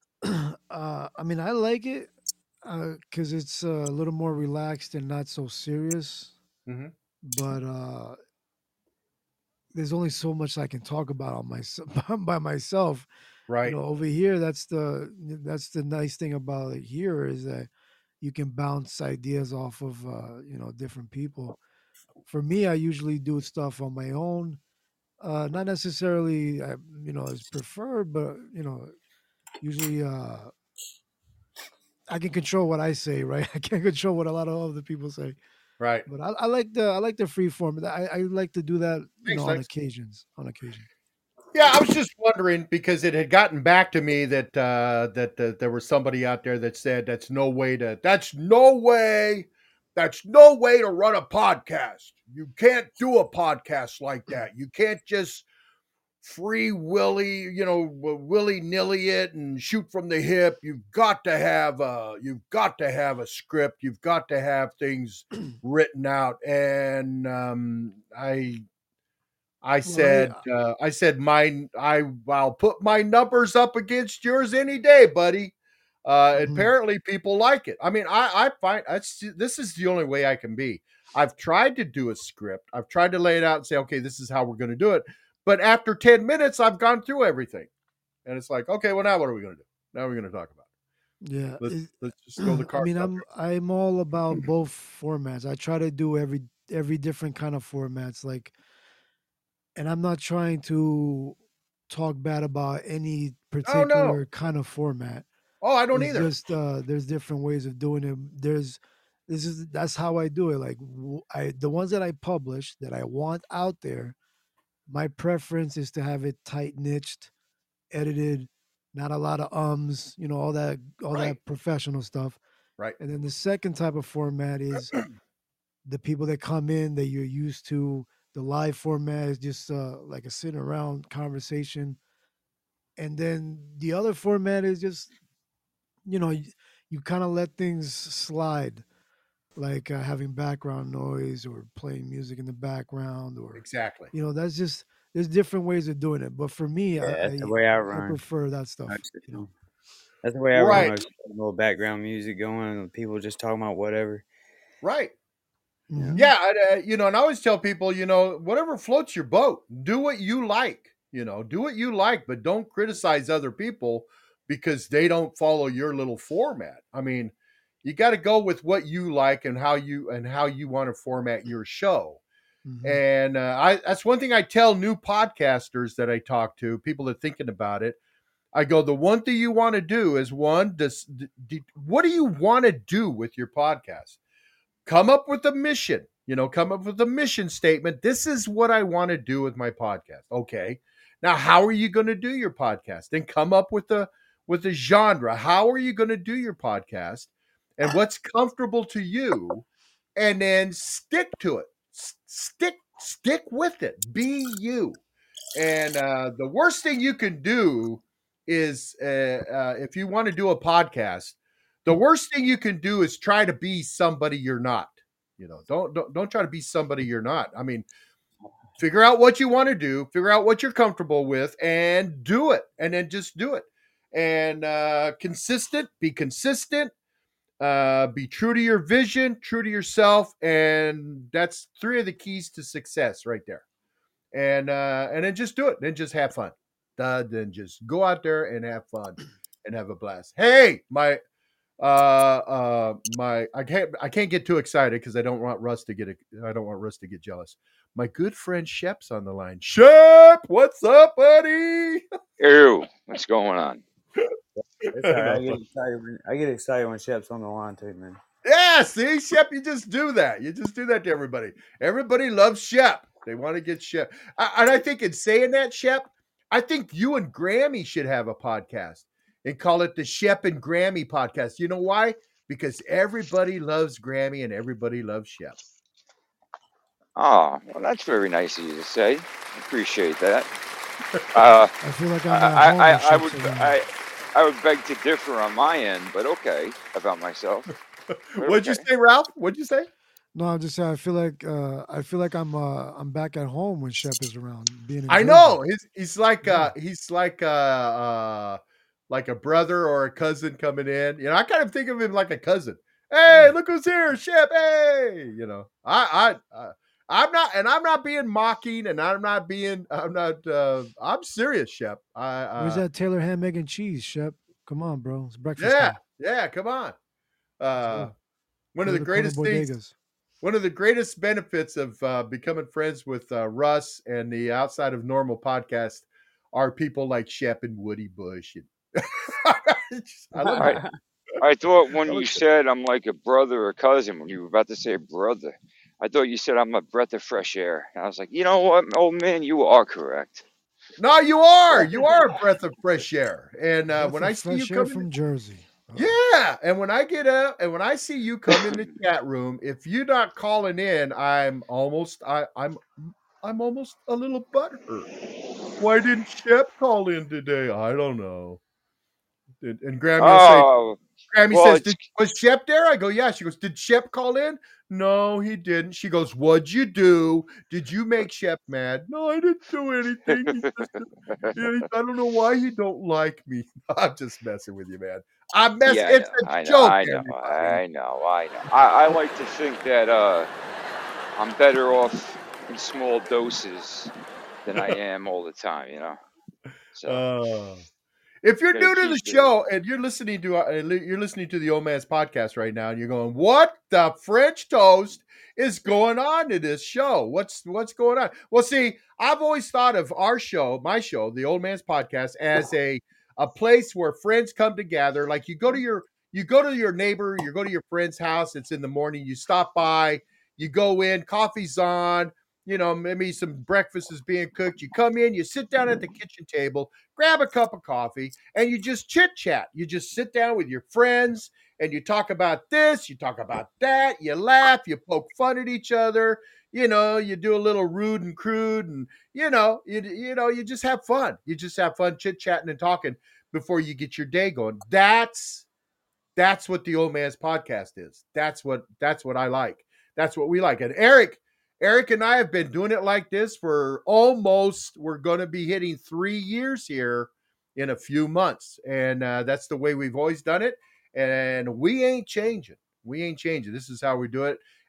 uh I mean, I like it uh cuz it's uh, a little more relaxed and not so serious, Mm-hmm. but uh there's only so much I can talk about on myself by myself. You Right. know, over here, that's the that's the nice thing about it here is that you can bounce ideas off of uh, you know, different people. For me, I usually do stuff on my own. Uh, not necessarily, uh, you know, as preferred, but you know, usually uh, I can control what I say, right? I can't control what a lot of other people say. Right. But I, I like the I like the free form. I, I like to do that, you Thanks, know, on Lex. occasions. On occasion. Yeah, I was just wondering because it had gotten back to me that uh, that uh, there was somebody out there that said that's no way to that's no way that's no way to run a podcast. You can't do a podcast like that. You can't just free willy, you know, willy nilly it and shoot from the hip. You've got to have a you've got to have a script. You've got to have things written out. And um, I I Well, I said, uh, I said, mine, I, I'll put my numbers up against yours any day, buddy. Uh, mhm. apparently people like it. I mean, I, I find that's, this is the only way I can be. I've tried to do a script. I've tried to lay it out and say, okay, this is how we're going to do it. But after ten minutes, I've gone through everything. And it's like, okay, well, now what are we going to do? Now we're going to talk about it. Yeah, Let's, it, let's just throw the I cards mean, out I'm I'm all about both formats. I try to do every every different kind of formats, like, and I'm not trying to talk bad about any there. Oh, no. particular kind of format. Oh, I don't It's either. just uh, there's different ways of doing it. There's this is that's how I do it. Like w- I the ones that I publish that I want out there, my preference is to have it tight niched, edited, not a lot of ums, you know, all that all Right. that professional stuff. Right. And then the second type of format is the people that come in that you're used to. The live format is just uh, like a sitting around conversation. And then the other format is just, you know, you, you kind of let things slide, like uh, having background noise or playing music in the background, or, Exactly. you know, that's just, there's different ways of doing it. But for me, Yeah, I, that's the I, way I I run. prefer that stuff, Most of the you know. time. That's the way I Right. run. I just put a little background music going and people just talking about whatever. Right. Mhm. Yeah, I, uh, you know, and I always tell people, you know, whatever floats your boat, do what you like, you know, do what you like, but don't criticize other people because they don't follow your little format. I mean, you got to go with what you like and how you and how you want to format your show. Mhm. And uh, I that's one thing I tell new podcasters that I talk to, people that are thinking about it. I go, the one thing you want to do is one, does, d- d- what do you want to do with your podcast? Come up with a mission, you know, come up with a mission statement. This is what I want to do with my podcast. Okay. Now, how are you going to do your podcast? Then come up with a with a genre. How are you going to do your podcast? And what's comfortable to you? And then stick to it. S- Stick stick with it. Be you. And uh, the worst thing you can do is uh, uh, if you want to do a podcast, the worst thing you can do is try to be somebody you're not. You know, don't don't don't try to be somebody you're not. I mean, figure out what you want to do, figure out what you're comfortable with, and do it. And then just do it. And uh, consistent, be consistent. Uh, be true to your vision, true to yourself, and that's three of the keys to success right there. And uh, and then just do it. Then just have fun. Uh, then just go out there and have fun and have a blast. Hey, my uh uh my I can't I can't get too excited because I don't want Russ to get I don't want Russ to get jealous. My good friend Shep's on the line. Shep, what's up, buddy? Ew, what's going on? It's all right. I get excited. When, I get excited when Shep's on the line too, man. Yeah, see, Shep, you just do that. You just do that to everybody. Everybody loves Shep. They want to get Shep. I, and I think in saying that, Shep, I think you and Grammy should have a podcast and call it the Shep and Grammy podcast. You know why? Because everybody loves Grammy and everybody loves Shep. Oh, well, that's very nice of you to say. Appreciate that. Uh, I feel like I'm I, at home I, with I, I Shep's would around. I, I would beg to differ on my end, but okay about myself. But What'd you okay. say, Ralph? What'd you say? No, I'm just saying. I feel like uh, I feel like I'm uh, I'm back at home when Shep is around. Being in I Jersey. know. He's he's like Yeah. uh he's like uh uh like a brother or a cousin coming in. You know, I kind of think of him like a cousin. Hey, Yeah. look who's here, Shep. Hey, you know, I I, I I'm not, and I'm not being mocking, and I'm not being, I'm not, uh, I'm serious, Shep. I, Where's uh, that Taylor ham, egg, and cheese, Shep? Come on, bro. It's breakfast yeah, time. yeah, come on. Let's Uh, go. one Go of to the the corner greatest things, bodegas. one of the greatest benefits of uh, becoming friends with uh, Russ and the Outside of Normal podcast are people like Shep and Woody Bush. And I love I, it. I thought when I you love it. said I'm like a brother or cousin, when you were about to say brother, I thought you said I'm a breath of fresh air. And I was like, you know what, old man, you are correct. No, you are. You are a breath of fresh air. And uh, Breath when of I see you fresh air come in, from Jersey. Uh-oh. yeah, and when I get up and when I see you come in the chat room, if you're not calling in, I'm almost I I'm I'm almost a little butthurt. Why didn't Shep call in today? I don't know. And, and Grammy will say, Oh, Grammy well, says, it's did, was Shep there? I go, yeah. She goes, did Shep call in? No, he didn't. She goes, what'd you do? Did you make Shep mad? No, I didn't do anything. He just, yeah, I don't know why he don't like me. I'm just messing with you, man. I'm messing. yeah, I It's know, a I know, joke, I know, everybody. I know, I know. I, I like to think that uh, I'm better off in small doses than I am all the time, you know. So Uh, if you're gotta new to the keep it. show and you're listening to uh, you're listening to the Old Man's podcast right now, and you're going, "What the French toast is going on to this show? What's what's going on?" Well, see, I've always thought of our show, my show, the Old Man's podcast, as a a place where friends come together. Like you go to your you go to your neighbor, you go to your friend's house. It's in the morning. You stop by, you go in, coffee's on. You know, maybe some breakfast is being cooked. You come in, you sit down at the kitchen table, grab a cup of coffee, and you just chit chat. You just sit down with your friends and you talk about this, you talk about that, you laugh, you poke fun at each other, you know, you do a little rude and crude, and you know, you, you know, you just have fun. You just have fun chit chatting and talking before you get your day going. That's that's what the Old Man's podcast is. That's what that's what I like. That's what we like. And Eric, Eric and I have been doing it like this for almost, we're going to be hitting three years here in a few months. And uh, that's the way we've always done it. And we ain't changing. We ain't changing. This is how we do it.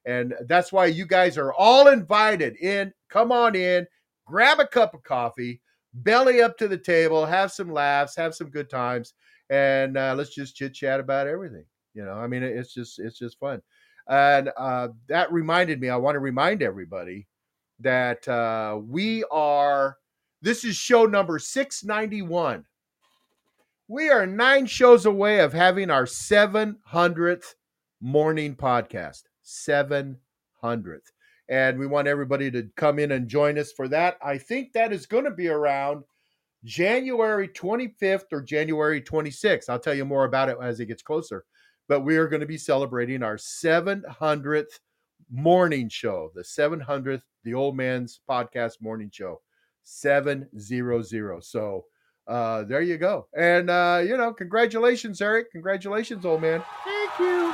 And that's why you guys are all invited in. Come on in, grab a cup of coffee, belly up to the table, have some laughs, have some good times, and uh, let's just chit chat about everything. You know, I mean, it's just it's just fun. And uh, that reminded me, I want to remind everybody that uh, we are, this is show number six ninety-one. We are nine shows away of having our seven hundredth morning podcast. seven hundredth. And we want everybody to come in and join us for that. I think that is going to be around January twenty-fifth or January twenty-sixth. I'll tell you more about it as it gets closer. But we are going to be celebrating our seven hundredth morning show, the seven hundredth, the Old Man's Podcast morning show, seven hundred. So uh, there you go. And, uh, you know, congratulations, Eric. Congratulations, old man. Thank you.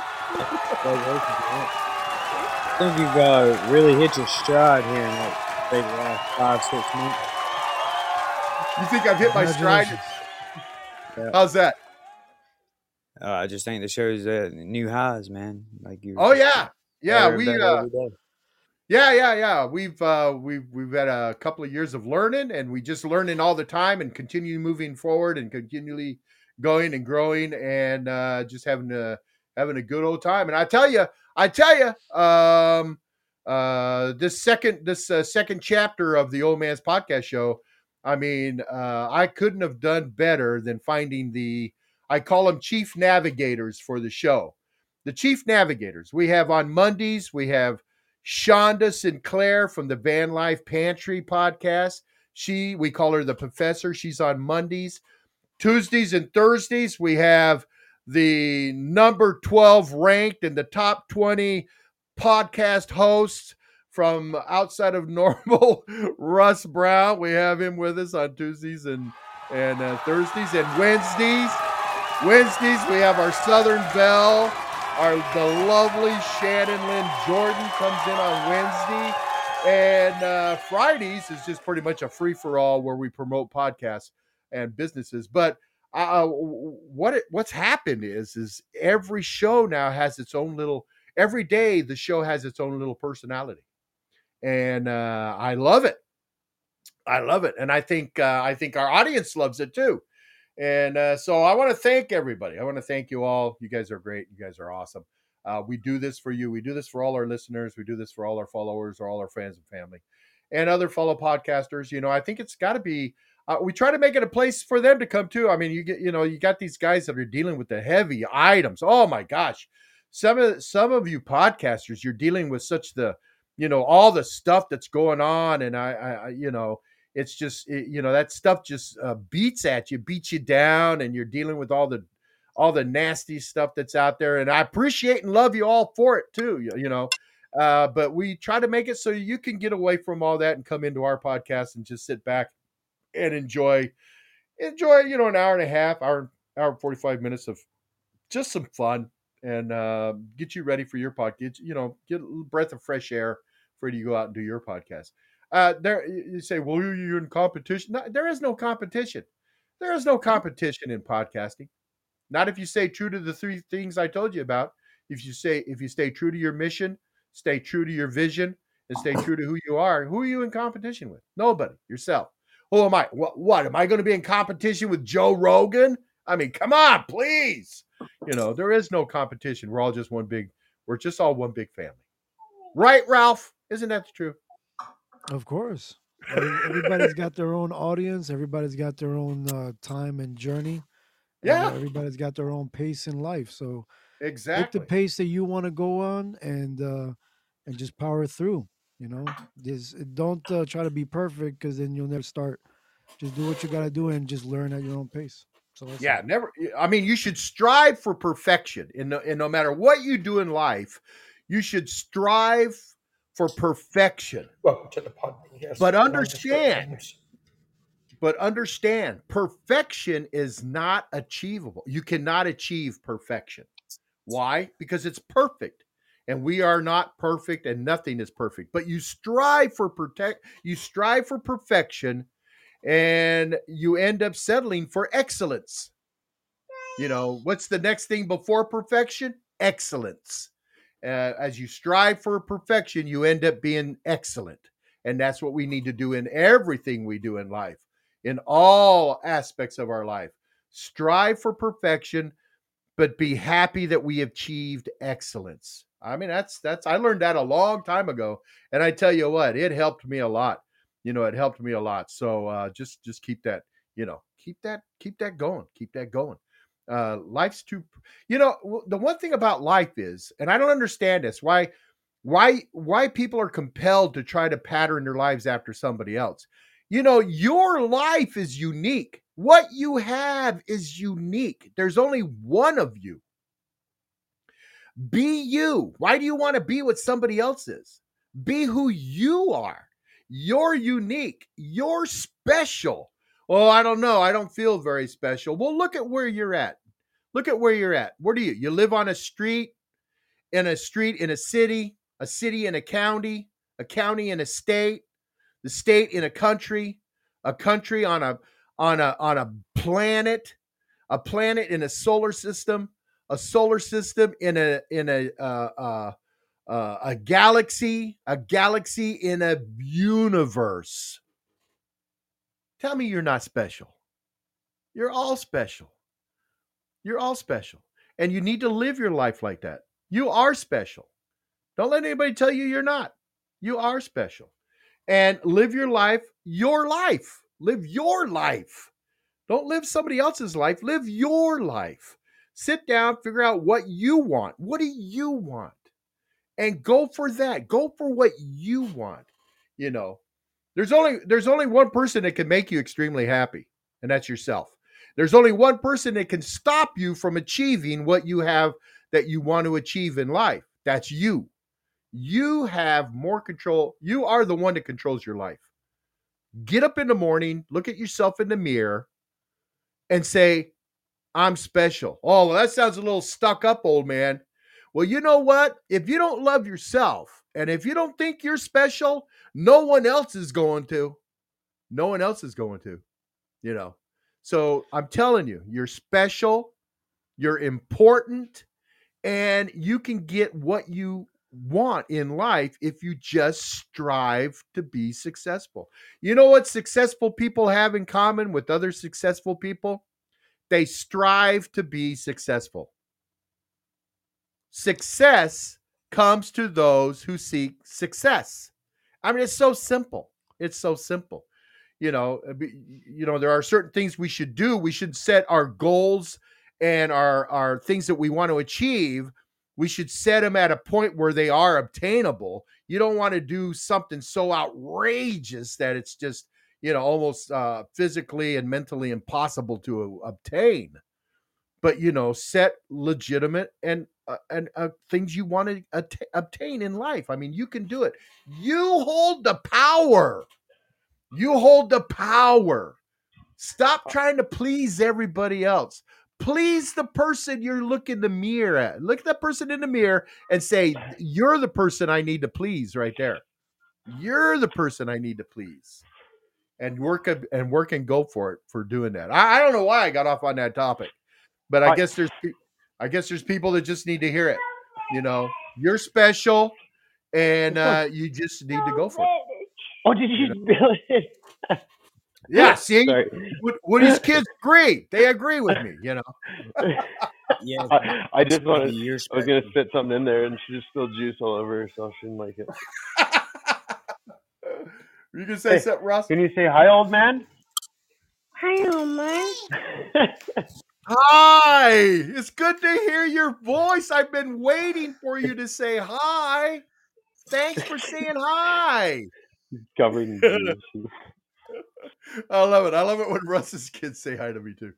I think you've uh, really hit your stride here in like maybe the last five, six months. You think I've hit my stride? Yeah. How's that? Uh, I just think the show's uh, new highs, man. Like you. Oh yeah, yeah. better, We better uh, every day. yeah, yeah, yeah. We've uh, we've we've had a couple of years of learning, and we just learning all the time, and continue moving forward, and continually going and growing, and uh, just having a having a good old time. And I tell you, I tell you, um, uh, this second this uh, second chapter of the Old Man's Podcast show. I mean, uh, I couldn't have done better than finding the, I call them chief navigators for the show. The chief navigators. We have on Mondays, we have Shonda Sinclair from the Van Life Pantry podcast. She, we call her the professor. She's on Mondays. Tuesdays and Thursdays, we have the number twelve ranked in the top twenty podcast hosts from outside of normal, Russ Brown. We have him with us on Tuesdays and and uh, Thursdays and Wednesdays. Wednesdays we have our Southern Belle, our the lovely Shannon Lynn Jordan comes in on Wednesday, and uh, Fridays is just pretty much a free for all where we promote podcasts and businesses. But uh, what it, what's happened is is every show now has its own little. Every day the show has its own little personality. And uh, I love it. I love it. And I think uh, I think our audience loves it too. And uh, so I want to thank everybody. I want to thank you all. You guys are great. You guys are awesome. Uh, we do this for you. We do this for all our listeners. We do this for all our followers or all our friends and family and other fellow podcasters. You know, I think it's got to be, uh, we try to make it a place for them to come to. I mean, you get, you know, you got these guys that are dealing with the heavy items. Oh my gosh. Some of, some of you podcasters, you're dealing with such the, you know, all the stuff that's going on. And I, I you know, it's just, it, you know, that stuff just uh, beats at you, beats you down, and you're dealing with all the, all the nasty stuff that's out there. And I appreciate and love you all for it too, you, you know, uh, but we try to make it so you can get away from all that and come into our podcast and just sit back and enjoy, enjoy, you know, an hour and a half, hour, hour and forty-five minutes of just some fun. And uh, get you ready for your podcast. You know, get a breath of fresh air for you to go out and do your podcast. Uh, there, you say, well, you're in competition. No, there is no competition. There is no competition in podcasting. Not if you stay true to the three things I told you about. If you say, if you stay true to your mission, stay true to your vision, and stay true to who you are. Who are you in competition with? Nobody. Yourself. Who am I? What? What am I going to be in competition with Joe Rogan? I mean, come on, please. You know, there is no competition. We're all just one big, we're just all one big family. Right, Ralph? Isn't that true? Of course. Everybody's got their own audience. Everybody's got their own uh, time and journey. Yeah. And everybody's got their own pace in life. So exactly, pick the pace that you want to go on and uh, and just power through. You know, just don't uh, try to be perfect, because then you'll never start. Just do what you got to do and just learn at your own pace. So yeah, it. never. I mean, you should strive for perfection, and no, and no matter what you do in life, you should strive for perfection. Welcome to the pod. Yes, but understand, but understand, perfection is not achievable. You cannot achieve perfection. Why? Because it's perfect, and we are not perfect, and nothing is perfect. But you strive for protect. You strive for perfection. And you end up settling for excellence. You know, what's the next thing before perfection? Excellence. Uh, as you strive for perfection, you end up being excellent. And that's what we need to do in everything we do in life, in all aspects of our life. Strive for perfection, but be happy that we achieved excellence. I mean, that's that's I learned that a long time ago, and I tell you what, it helped me a lot. You know, it helped me a lot. So uh, just just keep that, you know, keep that keep that going, keep that going. Uh, life's too, you know, the one thing about life is, and I don't understand this, why why why people are compelled to try to pattern their lives after somebody else. You know, your life is unique. What you have is unique. There's only one of you. Be you. Why do you want to be what somebody else is? Be who you are. You're unique. You're special. Oh, I don't know. I don't feel very special. Well, look at where you're at. Look at where you're at. Where do you? You live on a street, in a street, in a city, a city in a county, a county in a state, the state in a country, a country on a on a on a planet, a planet in a solar system, a solar system in a in a uh, uh, uh, a galaxy, a galaxy in a universe. Tell me you're not special. You're all special. You're all special, and you need to live your life like that. You are special. Don't let anybody tell you you're not. You are special, and live your life. Your life. Live your life. Don't live somebody else's life. Live your life. Sit down, figure out what you want. What do you want? And go for that. Go for what you want. You know, there's only there's only one person that can make you extremely happy, and that's yourself. There's only one person that can stop you from achieving what you have that you want to achieve in life. That's you. You have more control. You are the one that controls your life. Get up in the morning, look at yourself in the mirror, and say, I'm special. Oh, well, that sounds a little stuck up, old man. Well, you know what? If you don't love yourself, and if you don't think you're special, no one else is going to. No one else is going to, you know. So I'm telling you, you're special, you're important, and you can get what you want in life if you just strive to be successful. You know what successful people have in common with other successful people? They strive to be successful. Success comes to those who seek success. I mean, it's so simple. It's so simple. You know, you know, there are certain things we should do. We should set our goals and our, our things that we want to achieve. We should set them at a point where they are obtainable. You don't want to do something so outrageous that it's just, you know, almost uh, physically and mentally impossible to obtain. But, you know, set legitimate and uh, and uh, things you want to at- obtain in life. I mean, you can do it. You hold the power. You hold the power. Stop trying to please everybody else. Please the person you're looking in the mirror at. Look at that person in the mirror and say, you're the person I need to please right there. You're the person I need to please. And work and work and go for it for doing that. I, I don't know why I got off on that topic, but I guess there's I guess there's people that just need to hear it. You know, you're special, and uh, you just need to go for it. Oh, did you, you know? It? Yeah, see, Woody's kids agree. They agree with me, you know. Yeah, I, I just want to. I was gonna spit something in there, and she just spilled juice all over her, so she didn't like it. You can say hey, something, Russ. Can you say hi, old man? Hi, old man. Hi. It's good to hear your voice. I've been waiting for you to say hi. Thanks for saying hi. Covered in juice. I love it. I love it when Russ's kids say hi to me too.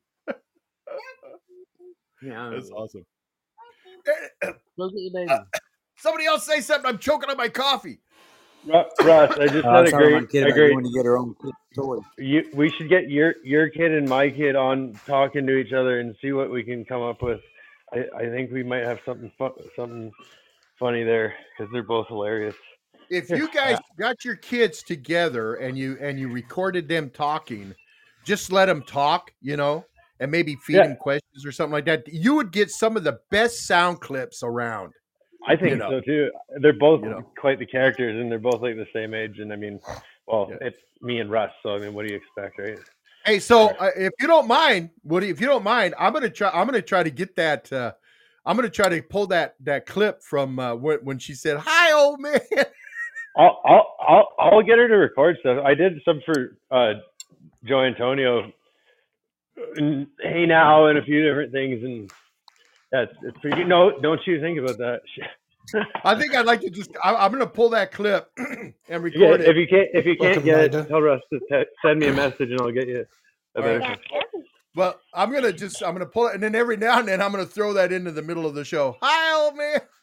Yeah, that's awesome. Look at your baby. Uh, somebody else say something. I'm choking on my coffee. Russ, I just uh, had a great, kid a great. To get her own toy. You, we should get your your kid and my kid on talking to each other and see what we can come up with. I, I think we might have something fun, something funny there because they're both hilarious. If you guys got your kids together and you and you recorded them talking, just let them talk, you know, and maybe feed yeah. them questions or something like that. You would get some of the best sound clips around. I think You know, so too. They're both you know. quite the characters, and they're both like the same age. And I mean, well, Yeah. it's me and Russ. So I mean, what do you expect, right? Hey, so uh, if you don't mind, Woody, if you don't mind, I'm gonna try. I'm gonna try to get that. Uh, I'm gonna try to pull that that clip from uh, when, when she said, "Hi, old man." I'll I'll I'll I'll get her to record stuff. I did some for uh, Joe Antonio, and Hey Now, and a few different things, and yeah, it's, it's pretty. No, don't you think about that? I think I'd like to just. I, I'm gonna pull that clip and Yeah, record if it. you can't if you can't Welcome, get it, Nida. tell Russ to te- send me a message, and I'll get you a All better. right. Well, I'm gonna just. I'm gonna pull it, and then every now and then I'm gonna throw that into the middle of the show. Hi, old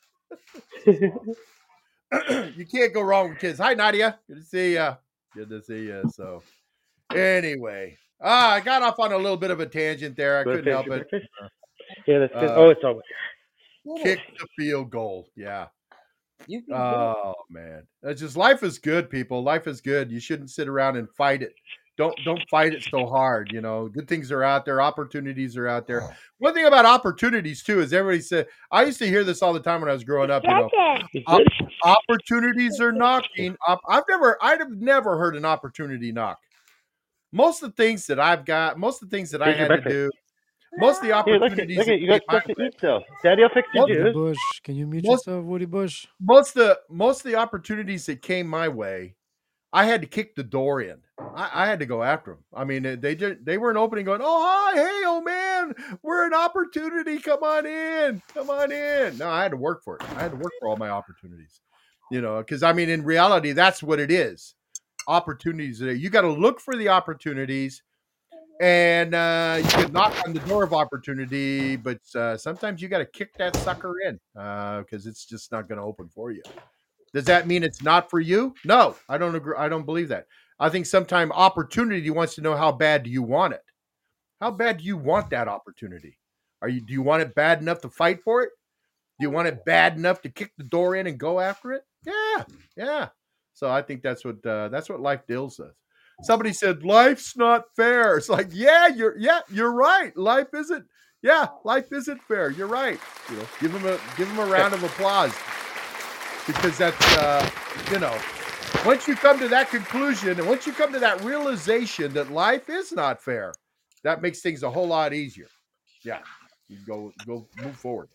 man. You can't go wrong with kids. Hi, Nadia. Good to see ya. Good to see you. So, anyway, ah, I got off on a little bit of a tangent there. I You wanna couldn't finish help your it. breakfast? Yeah, that's good. Uh, Oh, it's all. Kick the field goal. Yeah. Oh man, that's just life is good, people. Life is good. You shouldn't sit around and fight it. Don't don't fight it so hard. You know, good things are out there. Opportunities are out there. One thing about opportunities too is everybody said. I used to hear this all the time when I was growing up. You know, op- opportunities are knocking. Op- I've never, I've never heard an opportunity knock. Most of the things that I've got, most of the things that I Here's your had to breakfast. do, most of the Here, look at opportunities look that at you got came my stuff to way, eat still. Daddy, I'll fix you most, Woody juice. Bush, can you mute most, yourself, Woody Bush? most of the most of the opportunities that came my way, I had to kick the door in. I, I had to go after them. I mean, they just they weren't opening, going, "Oh hi, hey, oh man, we're an opportunity. Come on in, come on in." No, I had to work for it. I had to work for all my opportunities. You know, because I mean, in reality, that's what it is. Opportunities. You got to look for the opportunities, and uh, you can knock on the door of opportunity, but uh, sometimes you got to kick that sucker in because uh, it's just not going to open for you. Does that mean it's not for you? No, I don't agree. I don't believe that. I think sometimes opportunity wants to know how bad do you want it? How bad do you want that opportunity? Are you do you want it bad enough to fight for it? Do you want it bad enough to kick the door in and go after it? Yeah, yeah. So I think that's what uh, that's what life deals with. Somebody said life's not fair. It's like, yeah, you're yeah, you're right. Life isn't. Yeah, life isn't fair. You're right. You know, give them a give them a round of applause. Because that's, uh, you know, once you come to that conclusion and once you come to that realization that life is not fair, that makes things a whole lot easier. Yeah, you go, go, move forward.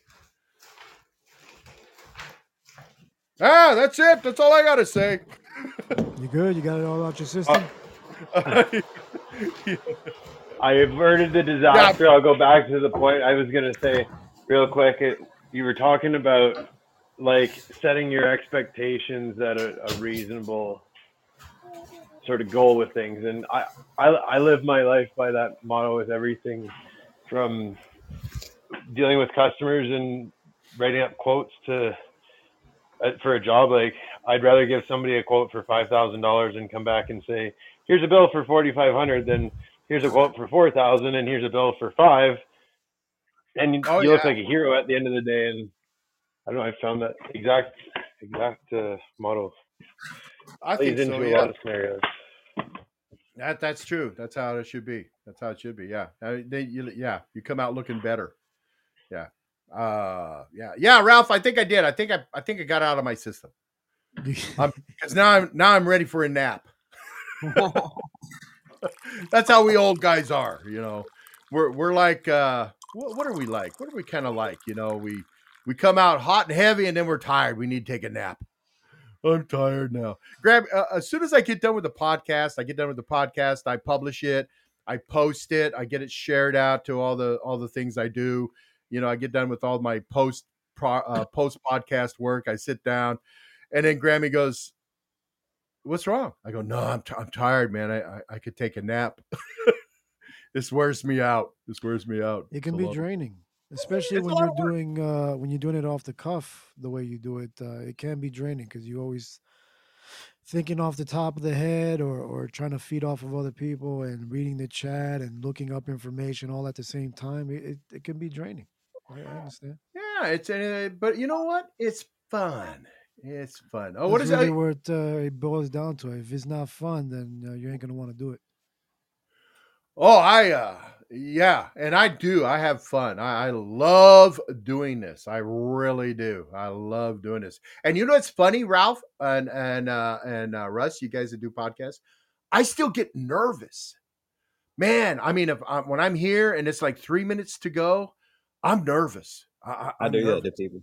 Ah, that's it. That's all I got to say. You good? You got it all out your system? Uh, I averted the disaster. Yeah. I'll go back to the point I was going to say real quick. It, you were talking about like setting your expectations at a, a reasonable sort of goal with things. And I, I, I live my life by that motto with everything from dealing with customers and writing up quotes to uh, for a job. Like I'd rather give somebody a quote for five thousand dollars and come back and say, here's a bill for forty-five hundred than here's a quote for four thousand and here's a bill for five. And oh, you yeah. look like a hero at the end of the day. And I don't know, I found that exact exact uh, model I plays think into so, a yeah. lot of scenarios. That that's true. That's how it should be. That's how it should be. Yeah. Uh, they, you, yeah. You come out looking better. Yeah. Uh, yeah. Yeah. Ralph, I think I did. I think I, I think I got out of my system. Because now I'm now I'm ready for a nap. That's how we old guys are. You know, we're we're like, uh, what, what are we like? What are we kind of like? You know, we we come out hot and heavy, and then we're tired. We need to take a nap. I'm tired now. Grab uh, as soon as I get done with the podcast, I get done with the podcast. I publish it. I post it. I get it shared out to all the all the things I do. You know, I get done with all my post pro, uh, post podcast work. I sit down, and then Grammy goes, "What's wrong?" I go, "No, I'm t- I'm tired, man. I, I I could take a nap. This wears me out. This wears me out. It can so be long. draining, especially It's when a lot you're of work. doing uh, when you're doing it off the cuff the way you do it. Uh, it can be draining because you always thinking off the top of the head or or trying to feed off of other people and reading the chat and looking up information all at the same time. It it, it can be draining. I, I understand. Yeah, it's uh, but you know what? It's fun. It's fun. Oh, That's what is really it? what uh, it boils down to. If it's not fun, then uh, you ain't gonna want to do it. Oh, I uh Yeah, and I do. I have fun. I, I love doing this. I really do. I love doing this. And you know what's funny, Ralph and and uh, and uh, Russ, you guys that do podcasts, I still get nervous, man. I mean, if I, when I'm here and it's like three minutes to go, I'm nervous. I, I, I I'm do that nervous. to people.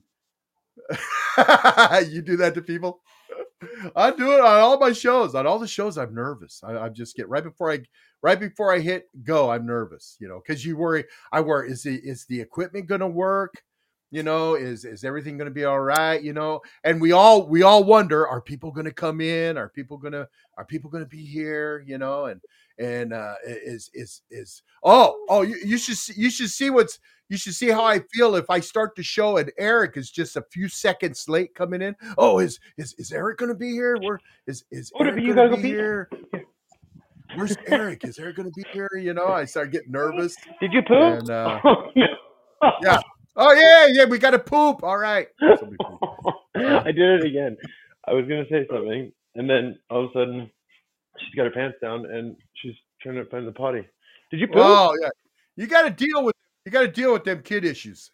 You do that to people? I do it on all my shows. On all the shows, I'm nervous. I, I just get right before I right before I hit go. I'm nervous, you know, because you worry. I worry. Is the is the equipment going to work? You know, is is everything going to be all right? You know, and we all we all wonder: are people going to come in? Are people going to are people going to be here? You know, and and uh, is is is oh oh you, you should see, you should see what's you should see how I feel if I start the show and Eric is just a few seconds late coming in. Oh, is is is Eric going to be here? Where is is What Eric if you going gotta to go be pee? here? Where's Eric? Is Eric going to be here? You know, I start getting nervous. Did you poop? And uh, Oh, no. yeah. Oh yeah, yeah. We got to poop. All right. Somebody poop. Uh, I did it again. I was gonna say something, and then all of a sudden, she's got her pants down and she's trying to find the potty. Did you poop? oh yeah. You got to deal with you got to deal with them kid issues.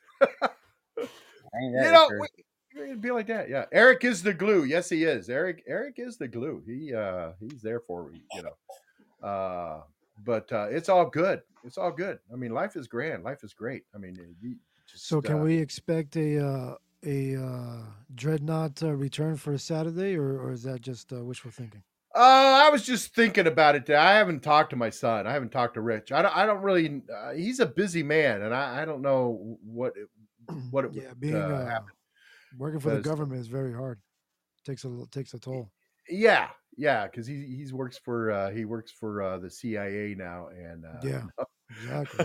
Ain't You that know, the truth? we, it'd be like that. Yeah. Eric is the glue. Yes, he is. Eric. Eric is the glue. He uh he's there for me. You know. Uh, but uh, it's all good. It's all good. I mean, life is grand. Life is great. I mean, you just So can uh, we expect a uh, a uh, dreadnought uh, return for Saturday, or, or is that just uh, wishful thinking? Uh, I was just thinking about it. I haven't talked to my son. I haven't talked to Rich. I don't. I don't really. Uh, he's a busy man, and I, I don't know what it, what it Yeah, would being uh, uh, happen. working for the 'Cause- government is very hard. Takes a takes a toll. Yeah, yeah, because he he's works for uh, he works for uh, the C I A now, and uh, Yeah, exactly.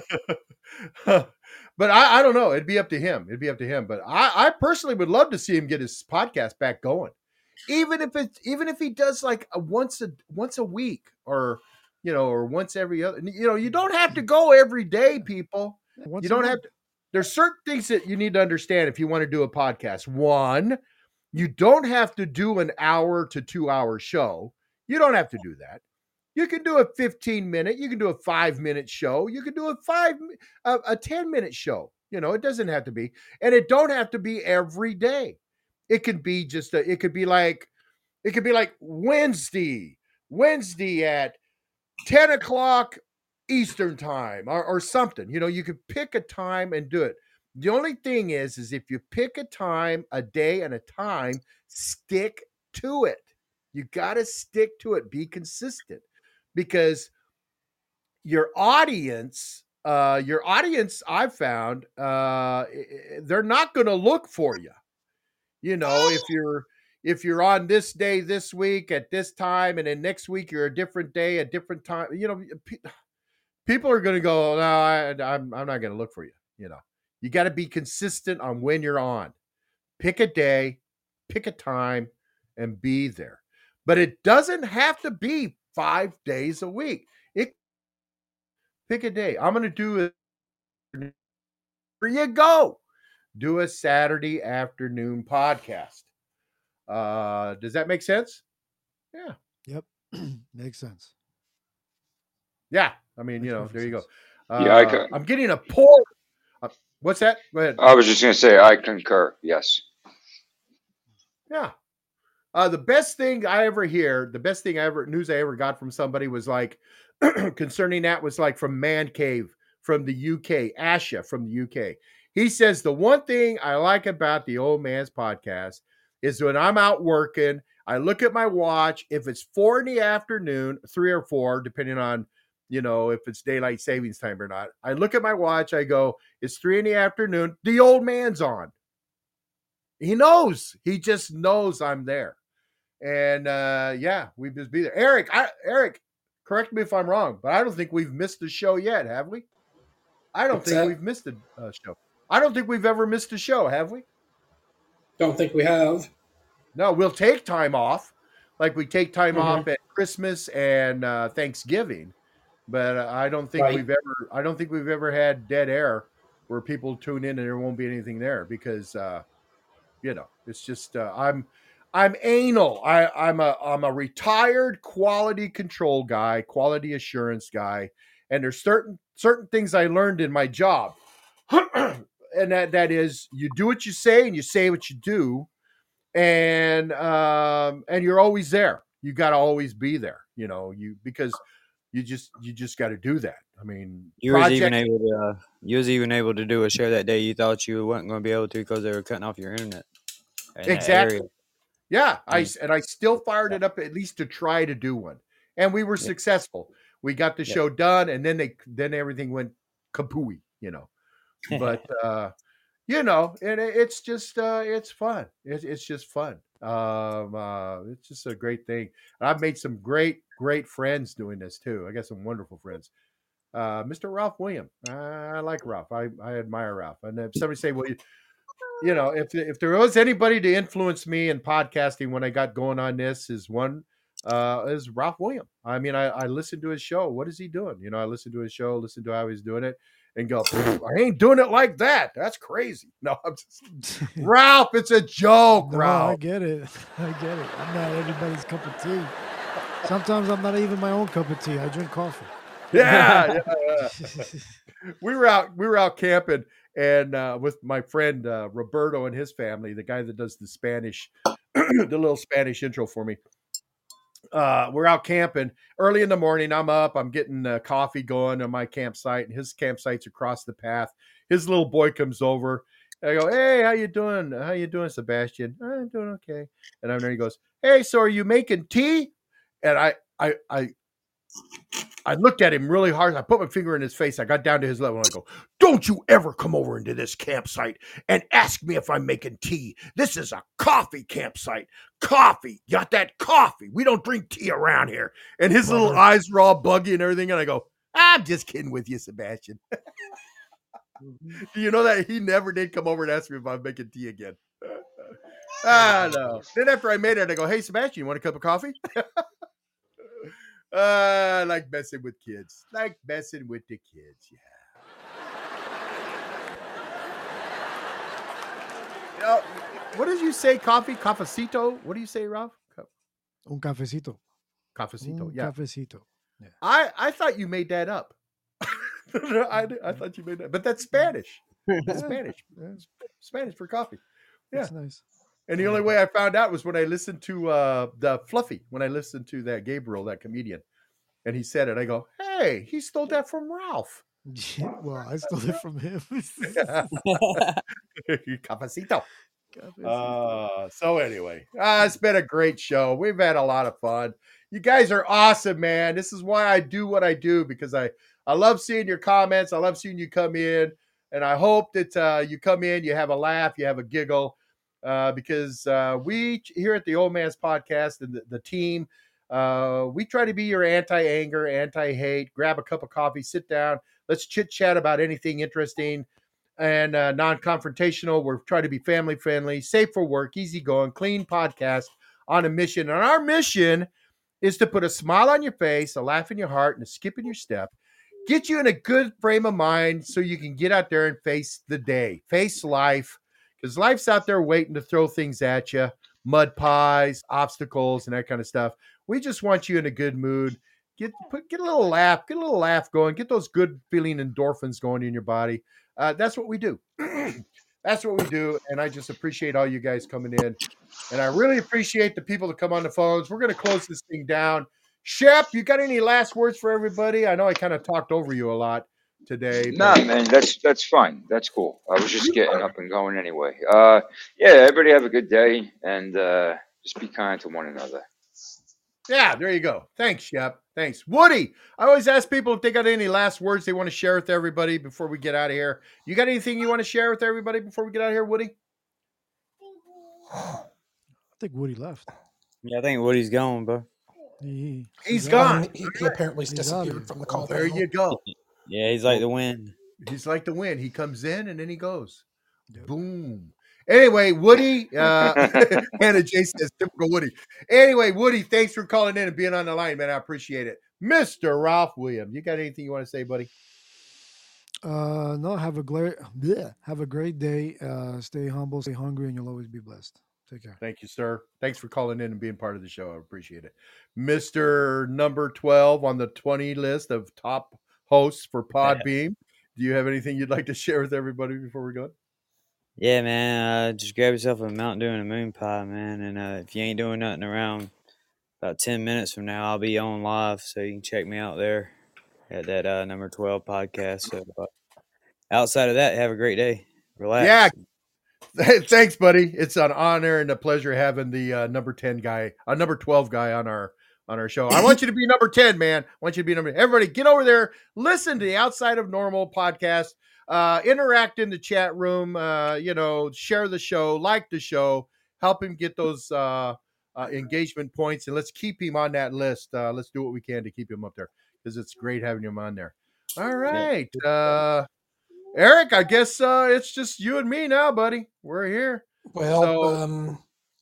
but I, I don't know. It'd be up to him. It'd be up to him. But I, I personally would love to see him get his podcast back going, even if it's even if he does like a once a once a week or you know or once every other. You know, you don't have to go every day, people. Once You a don't month. have to. There's certain things that you need to understand if you want to do a podcast. One, you don't have to do an hour to two hour show. You don't have to do that. You can do a fifteen minute, you can do a five minute show, you can do a five, a, a ten minute show. You know, it doesn't have to be, and it don't have to be every day. It could be just a, it could be like, it could be like Wednesday, Wednesday at ten o'clock Eastern time or, or something. You know, you could pick a time and do it. The only thing is, is if you pick a time, a day, and a time, stick to it. You got to stick to it. Be consistent because your audience, uh, your audience, I've found, uh, they're not going to look for you. You know, if you're if you're on this day this week at this time, and then next week you're a different day, a different time. You know, pe- people are going to go, no, I, I'm I'm not going to look for you. You know, you got to be consistent on when you're on. Pick a day, pick a time, and be there. But it doesn't have to be five days a week. It pick a day. I'm going to do it. There you go. Do a Saturday afternoon podcast. Uh, does that make sense? Yeah. Yep, makes sense. Yeah. I mean, Makes you know, perfect there you go. sense. Uh, Yeah, I can. I'm getting a pour. Uh, what's that? Go ahead. I was just gonna say I concur. Yes. Yeah. Uh, the best thing I ever hear, the best thing I ever news I ever got from somebody was like concerning that was like from Man Cave from the U K, Asha from the U K. He says the one thing I like about the Old Man's podcast is when I'm out working, I look at my watch. If it's four in the afternoon, three or four, depending on, you know, if it's daylight savings time or not, I look at my watch. I go, it's three in the afternoon. The Old Man's on. He knows. He just knows I'm there. And uh, yeah, we just be there. Eric, I, Eric, correct me if I'm wrong, but I don't think we've missed a show yet, have we? I don't What's think that? we've missed a uh, show. I don't think we've ever missed a show, have we? Don't think we have. No, we'll take time off, like we take time Mhm. off at Christmas and uh, Thanksgiving. But uh, I don't think Right. we've ever. I don't think we've ever had dead air where people tune in and there won't be anything there because uh, you know it's just uh, I'm I'm anal. I I'm a I'm a retired quality control guy, quality assurance guy, and there's certain certain things I learned in my job. And that, that is you do what you say and you say what you do. And um, and you're always there. You got to always be there, you know, you because you just you just got to do that. I mean, You was project, even able to uh, you was even able to do a show that day you thought you weren't going to be able to because they were cutting off your internet in that exactly. area. Yeah, I Mm. s- and I still fired it up at least to try to do one, and we were Yeah. successful. We got the Yeah. show done, and then they then everything went kapooey, you know. But uh, you know, and it, it's just uh, it's fun. It's it's just fun. Um, uh, it's just a great thing. And I've made some great great friends doing this too. I got some wonderful friends. Uh, Mister Ralph William, I like Ralph. I I admire Ralph. And if somebody say, well, you, you know, if if there was anybody to influence me in podcasting when I got going on this, is one uh is Ralph William. I mean, I, I listened to his show. What is he doing? You know, I listened to his show, listen to how he's doing it, and go, I ain't doing it like that. That's crazy. No, I'm just Ralph, it's a joke, No, I Ralph. get it. I get it. I'm not everybody's cup of tea. Sometimes I'm not even my own cup of tea. I drink coffee. Yeah, yeah, yeah. we were out we were out camping and uh with my friend uh Roberto and his family, the guy that does the Spanish the little Spanish intro for me. Uh we're out camping early in the morning. I'm up, I'm getting uh, coffee going on my campsite, and his campsite's across the path. His little boy comes over. I go, hey, how you doing? How you doing, Sebastian? I'm doing okay. And then he goes, hey, so are you making tea? And I I I I looked at him really hard. I put my finger in his face. I got down to his level. And I go, don't you ever come over into this campsite and ask me if I'm making tea. This is a coffee campsite. Coffee. Got that coffee. We don't drink tea around here. And his little Brother. eyes were all buggy and everything. And I go, I'm just kidding with you, Sebastian. Do you know that he never did come over and ask me if I'm making tea again? Ah, no. Then after I made it, I go, hey, Sebastian, you want a cup of coffee? Uh, I like messing with kids. Like messing with the kids, yeah. You know, what did you say? Coffee? Cafecito? What do you say, Ralph? Ca- Un cafecito. Cafecito, Un yeah. cafecito. I, I thought you made that up. I, I thought you made that, but that's Spanish. That's Spanish. Yeah, Spanish for coffee. Yeah. that's nice. And the only way I found out was when I listened to uh, the Fluffy, when I listened to that Gabriel, that comedian, and he said it. I go, hey, he stole that from Ralph. Well, I stole it from him. Cafecito. Uh, so anyway, uh, it's been a great show. We've had a lot of fun. You guys are awesome, man. This is why I do what I do, because I, I love seeing your comments. I love seeing you come in. And I hope that uh, you come in, you have a laugh, you have a giggle. Uh, because uh, we here at the Old Man's Podcast and the, the team, uh, we try to be your anti-anger, anti-hate. Grab a cup of coffee, sit down. Let's chit-chat about anything interesting and uh, non-confrontational. We're trying to be family-friendly, safe for work, easygoing, clean podcast on a mission. And our mission is to put a smile on your face, a laugh in your heart, and a skip in your step. Get you in a good frame of mind so you can get out there and face the day, face life. Because life's out there waiting to throw things at you, mud pies, obstacles, and that kind of stuff. We just want you in a good mood. Get put, get a little laugh, get a little laugh going, get those good feeling endorphins going in your body. Uh, that's what we do. That's what we do. And I just appreciate all you guys coming in. And I really appreciate the people that come on the phones. We're going to close this thing down. Shep, you got any last words for everybody? I know I kind of talked over you a lot today. Nah, But man, that's that's fine. That's cool. I was just getting up and going anyway. Uh, yeah, everybody have a good day and uh, just be kind to one another. yeah, there you go. Thanks, Shep. Thanks. Woody, I always ask people if they got any last words they want to share with everybody before we get out of here. You got anything you want to share with everybody before we get out of here, Woody? I think Woody left. Yeah, I think Woody's gone, bro. He, He's out. gone. Um, he, he apparently He's out disappeared of from the Oh, call there panel. you go. Yeah, he's like the wind. He's like the wind. He comes in and then he goes. Yep. Boom. Anyway, Woody, uh, Hannah J says, typical Woody. Anyway, Woody, thanks for calling in and being on the line, man. I appreciate it. Mister Ralph Williams, you got anything you want to say, buddy? Uh, no, have a great, bleh, have a great day. Uh, stay humble, stay hungry, and you'll always be blessed. Take care. Thank you, sir. Thanks for calling in and being part of the show. I appreciate it. Mister Number twelve on the twenty list of top hosts for Podbeam. Do you have anything you'd like to share with everybody before we go? Yeah, man. Uh, just grab yourself a Mountain Dew and a moon pie, man. And uh, if you ain't doing nothing around about ten minutes from now, I'll be on live, so you can check me out there at that uh, number twelve podcast. So uh, outside of that, have a great day. Relax. Yeah. Thanks, buddy. It's an honor and a pleasure having the uh, number ten guy, a uh, number twelve guy on our on our show. I want you to be number ten, man. I want you to be number. Everybody, get over there. Listen to the Outside of Normal podcast. Uh, interact in the chat room. Uh, you know, share the show, like the show, help him get those uh, uh, engagement points, and let's keep him on that list. Uh, let's do what we can to keep him up there because it's great having him on there. All right. Uh, Eric, I guess uh, it's just you and me now, buddy. We're here. Well, so, um,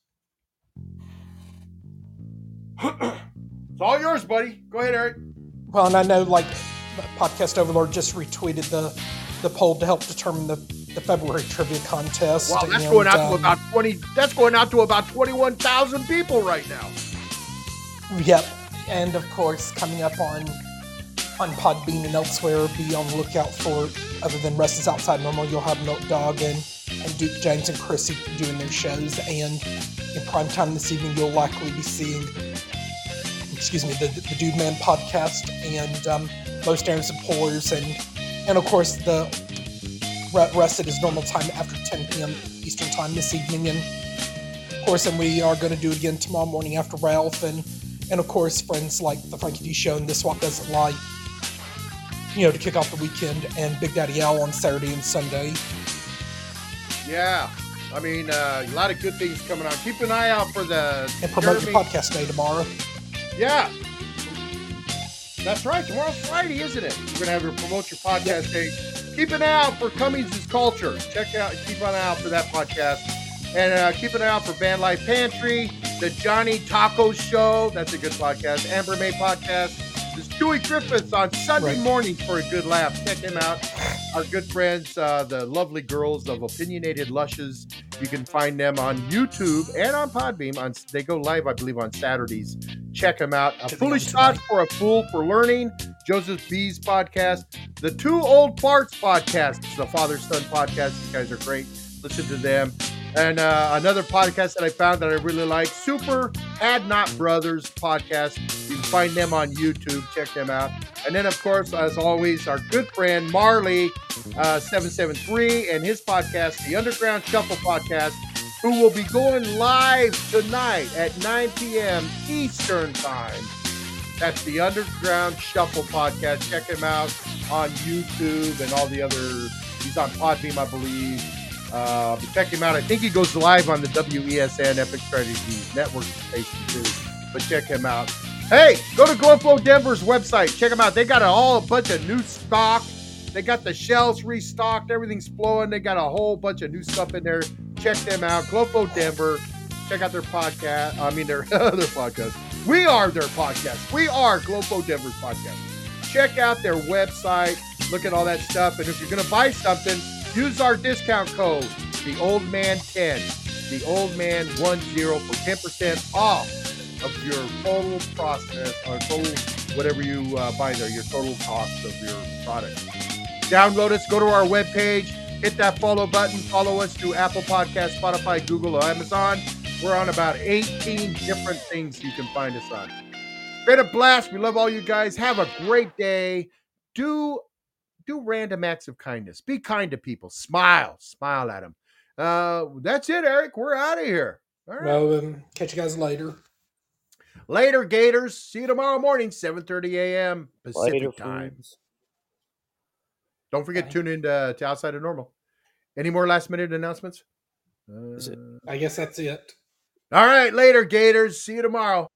it's all yours, buddy. Go ahead, Eric. Well, and I know, like, Podcast Overlord just retweeted the, the poll to help determine the, the February trivia contest. Wow, that's and, going out um, to about twenty. That's going out to about twenty-one thousand people right now. Yep, and of course, coming up on on Podbean and elsewhere, be on the lookout for. Other than Wrestling's Outside Normal, you'll have Milk Dog and, and Duke James and Chrissy doing their shows. And in primetime this evening, you'll likely be seeing, excuse me, the, the Dude Man podcast and um, Most Errands and Pullers. And, and of course, the rest at his normal time after ten p.m. Eastern time this evening. And of course, and we are going to do it again tomorrow morning after Ralph. And, and of course, friends like the Frankie D Show and This Walk Doesn't Lie, you know, to kick off the weekend, and Big Daddy Al on Saturday and Sunday. Yeah, I mean, uh, a lot of good things coming on. Keep an eye out for the... And promote Jeremy... your podcast day tomorrow. Yeah. That's right. Tomorrow's Friday, isn't it? We're going to have to promote your podcast day. Keep an eye out for Cummings' Culture. Check out, keep an eye out for that podcast. And uh, keep an eye out for Van Life Pantry, the Johnny Taco Show. That's a good podcast. Amber May podcast. There's Stewie Griffiths on Sunday right. mornings for a good laugh. Check him out. Our good friends, uh, the lovely girls of Opinionated Lushes. You can find them on YouTube and on Podbeam. On They go live, I believe, on Saturdays. Check them out. A Foolish Thoughts for a Fool for Learning. Joseph B's podcast. The Two Old Farts podcast. It's the father-son podcast. You guys are great. Listen to them. And uh, another podcast that I found that I really like, Super Had Not Brothers podcast. You can find them on YouTube. Check them out. And then, of course, as always, our good friend Marley uh, seven seven three and his podcast, the Underground Shuffle podcast, who will be going live tonight at nine p.m. Eastern Time. That's the Underground Shuffle podcast. Check him out on YouTube and all the other. He's on Podbeam, I believe. Uh, but check him out. I think he goes live on the W E S N Epic Strategies Network station too. But check him out. Hey, go to Glowflow Denver's website. Check them out. They got a, all a bunch of new stock. They got the shelves restocked. Everything's flowing. They got a whole bunch of new stuff in there. Check them out. Glowflow Denver. Check out their podcast. I mean, their other podcast. We are their podcast. We are Glowflow Denver's podcast. Check out their website. Look at all that stuff. And if you're going to buy something, use our discount code, the Old Man ten, the Old Man ten for ten percent off of your total process, or total whatever you uh, buy there, your total cost of your product. Download us, go to our webpage, hit that follow button, follow us through Apple Podcasts, Spotify, Google, or Amazon. We're on about eighteen different things you can find us on. Great a blast. We love all you guys. Have a great day. Do Do random acts of kindness. Be kind to people. Smile. Smile at them. Uh, that's it, Eric. We're out of here. All right. Well, um, catch you guys later. Later, Gators. See you tomorrow morning, seven thirty a.m. Pacific Later, time. friends. Don't forget Bye. to tune in to, to Outside of Normal. Any more last-minute announcements? Uh, I guess that's it. all right, later, Gators. See you tomorrow.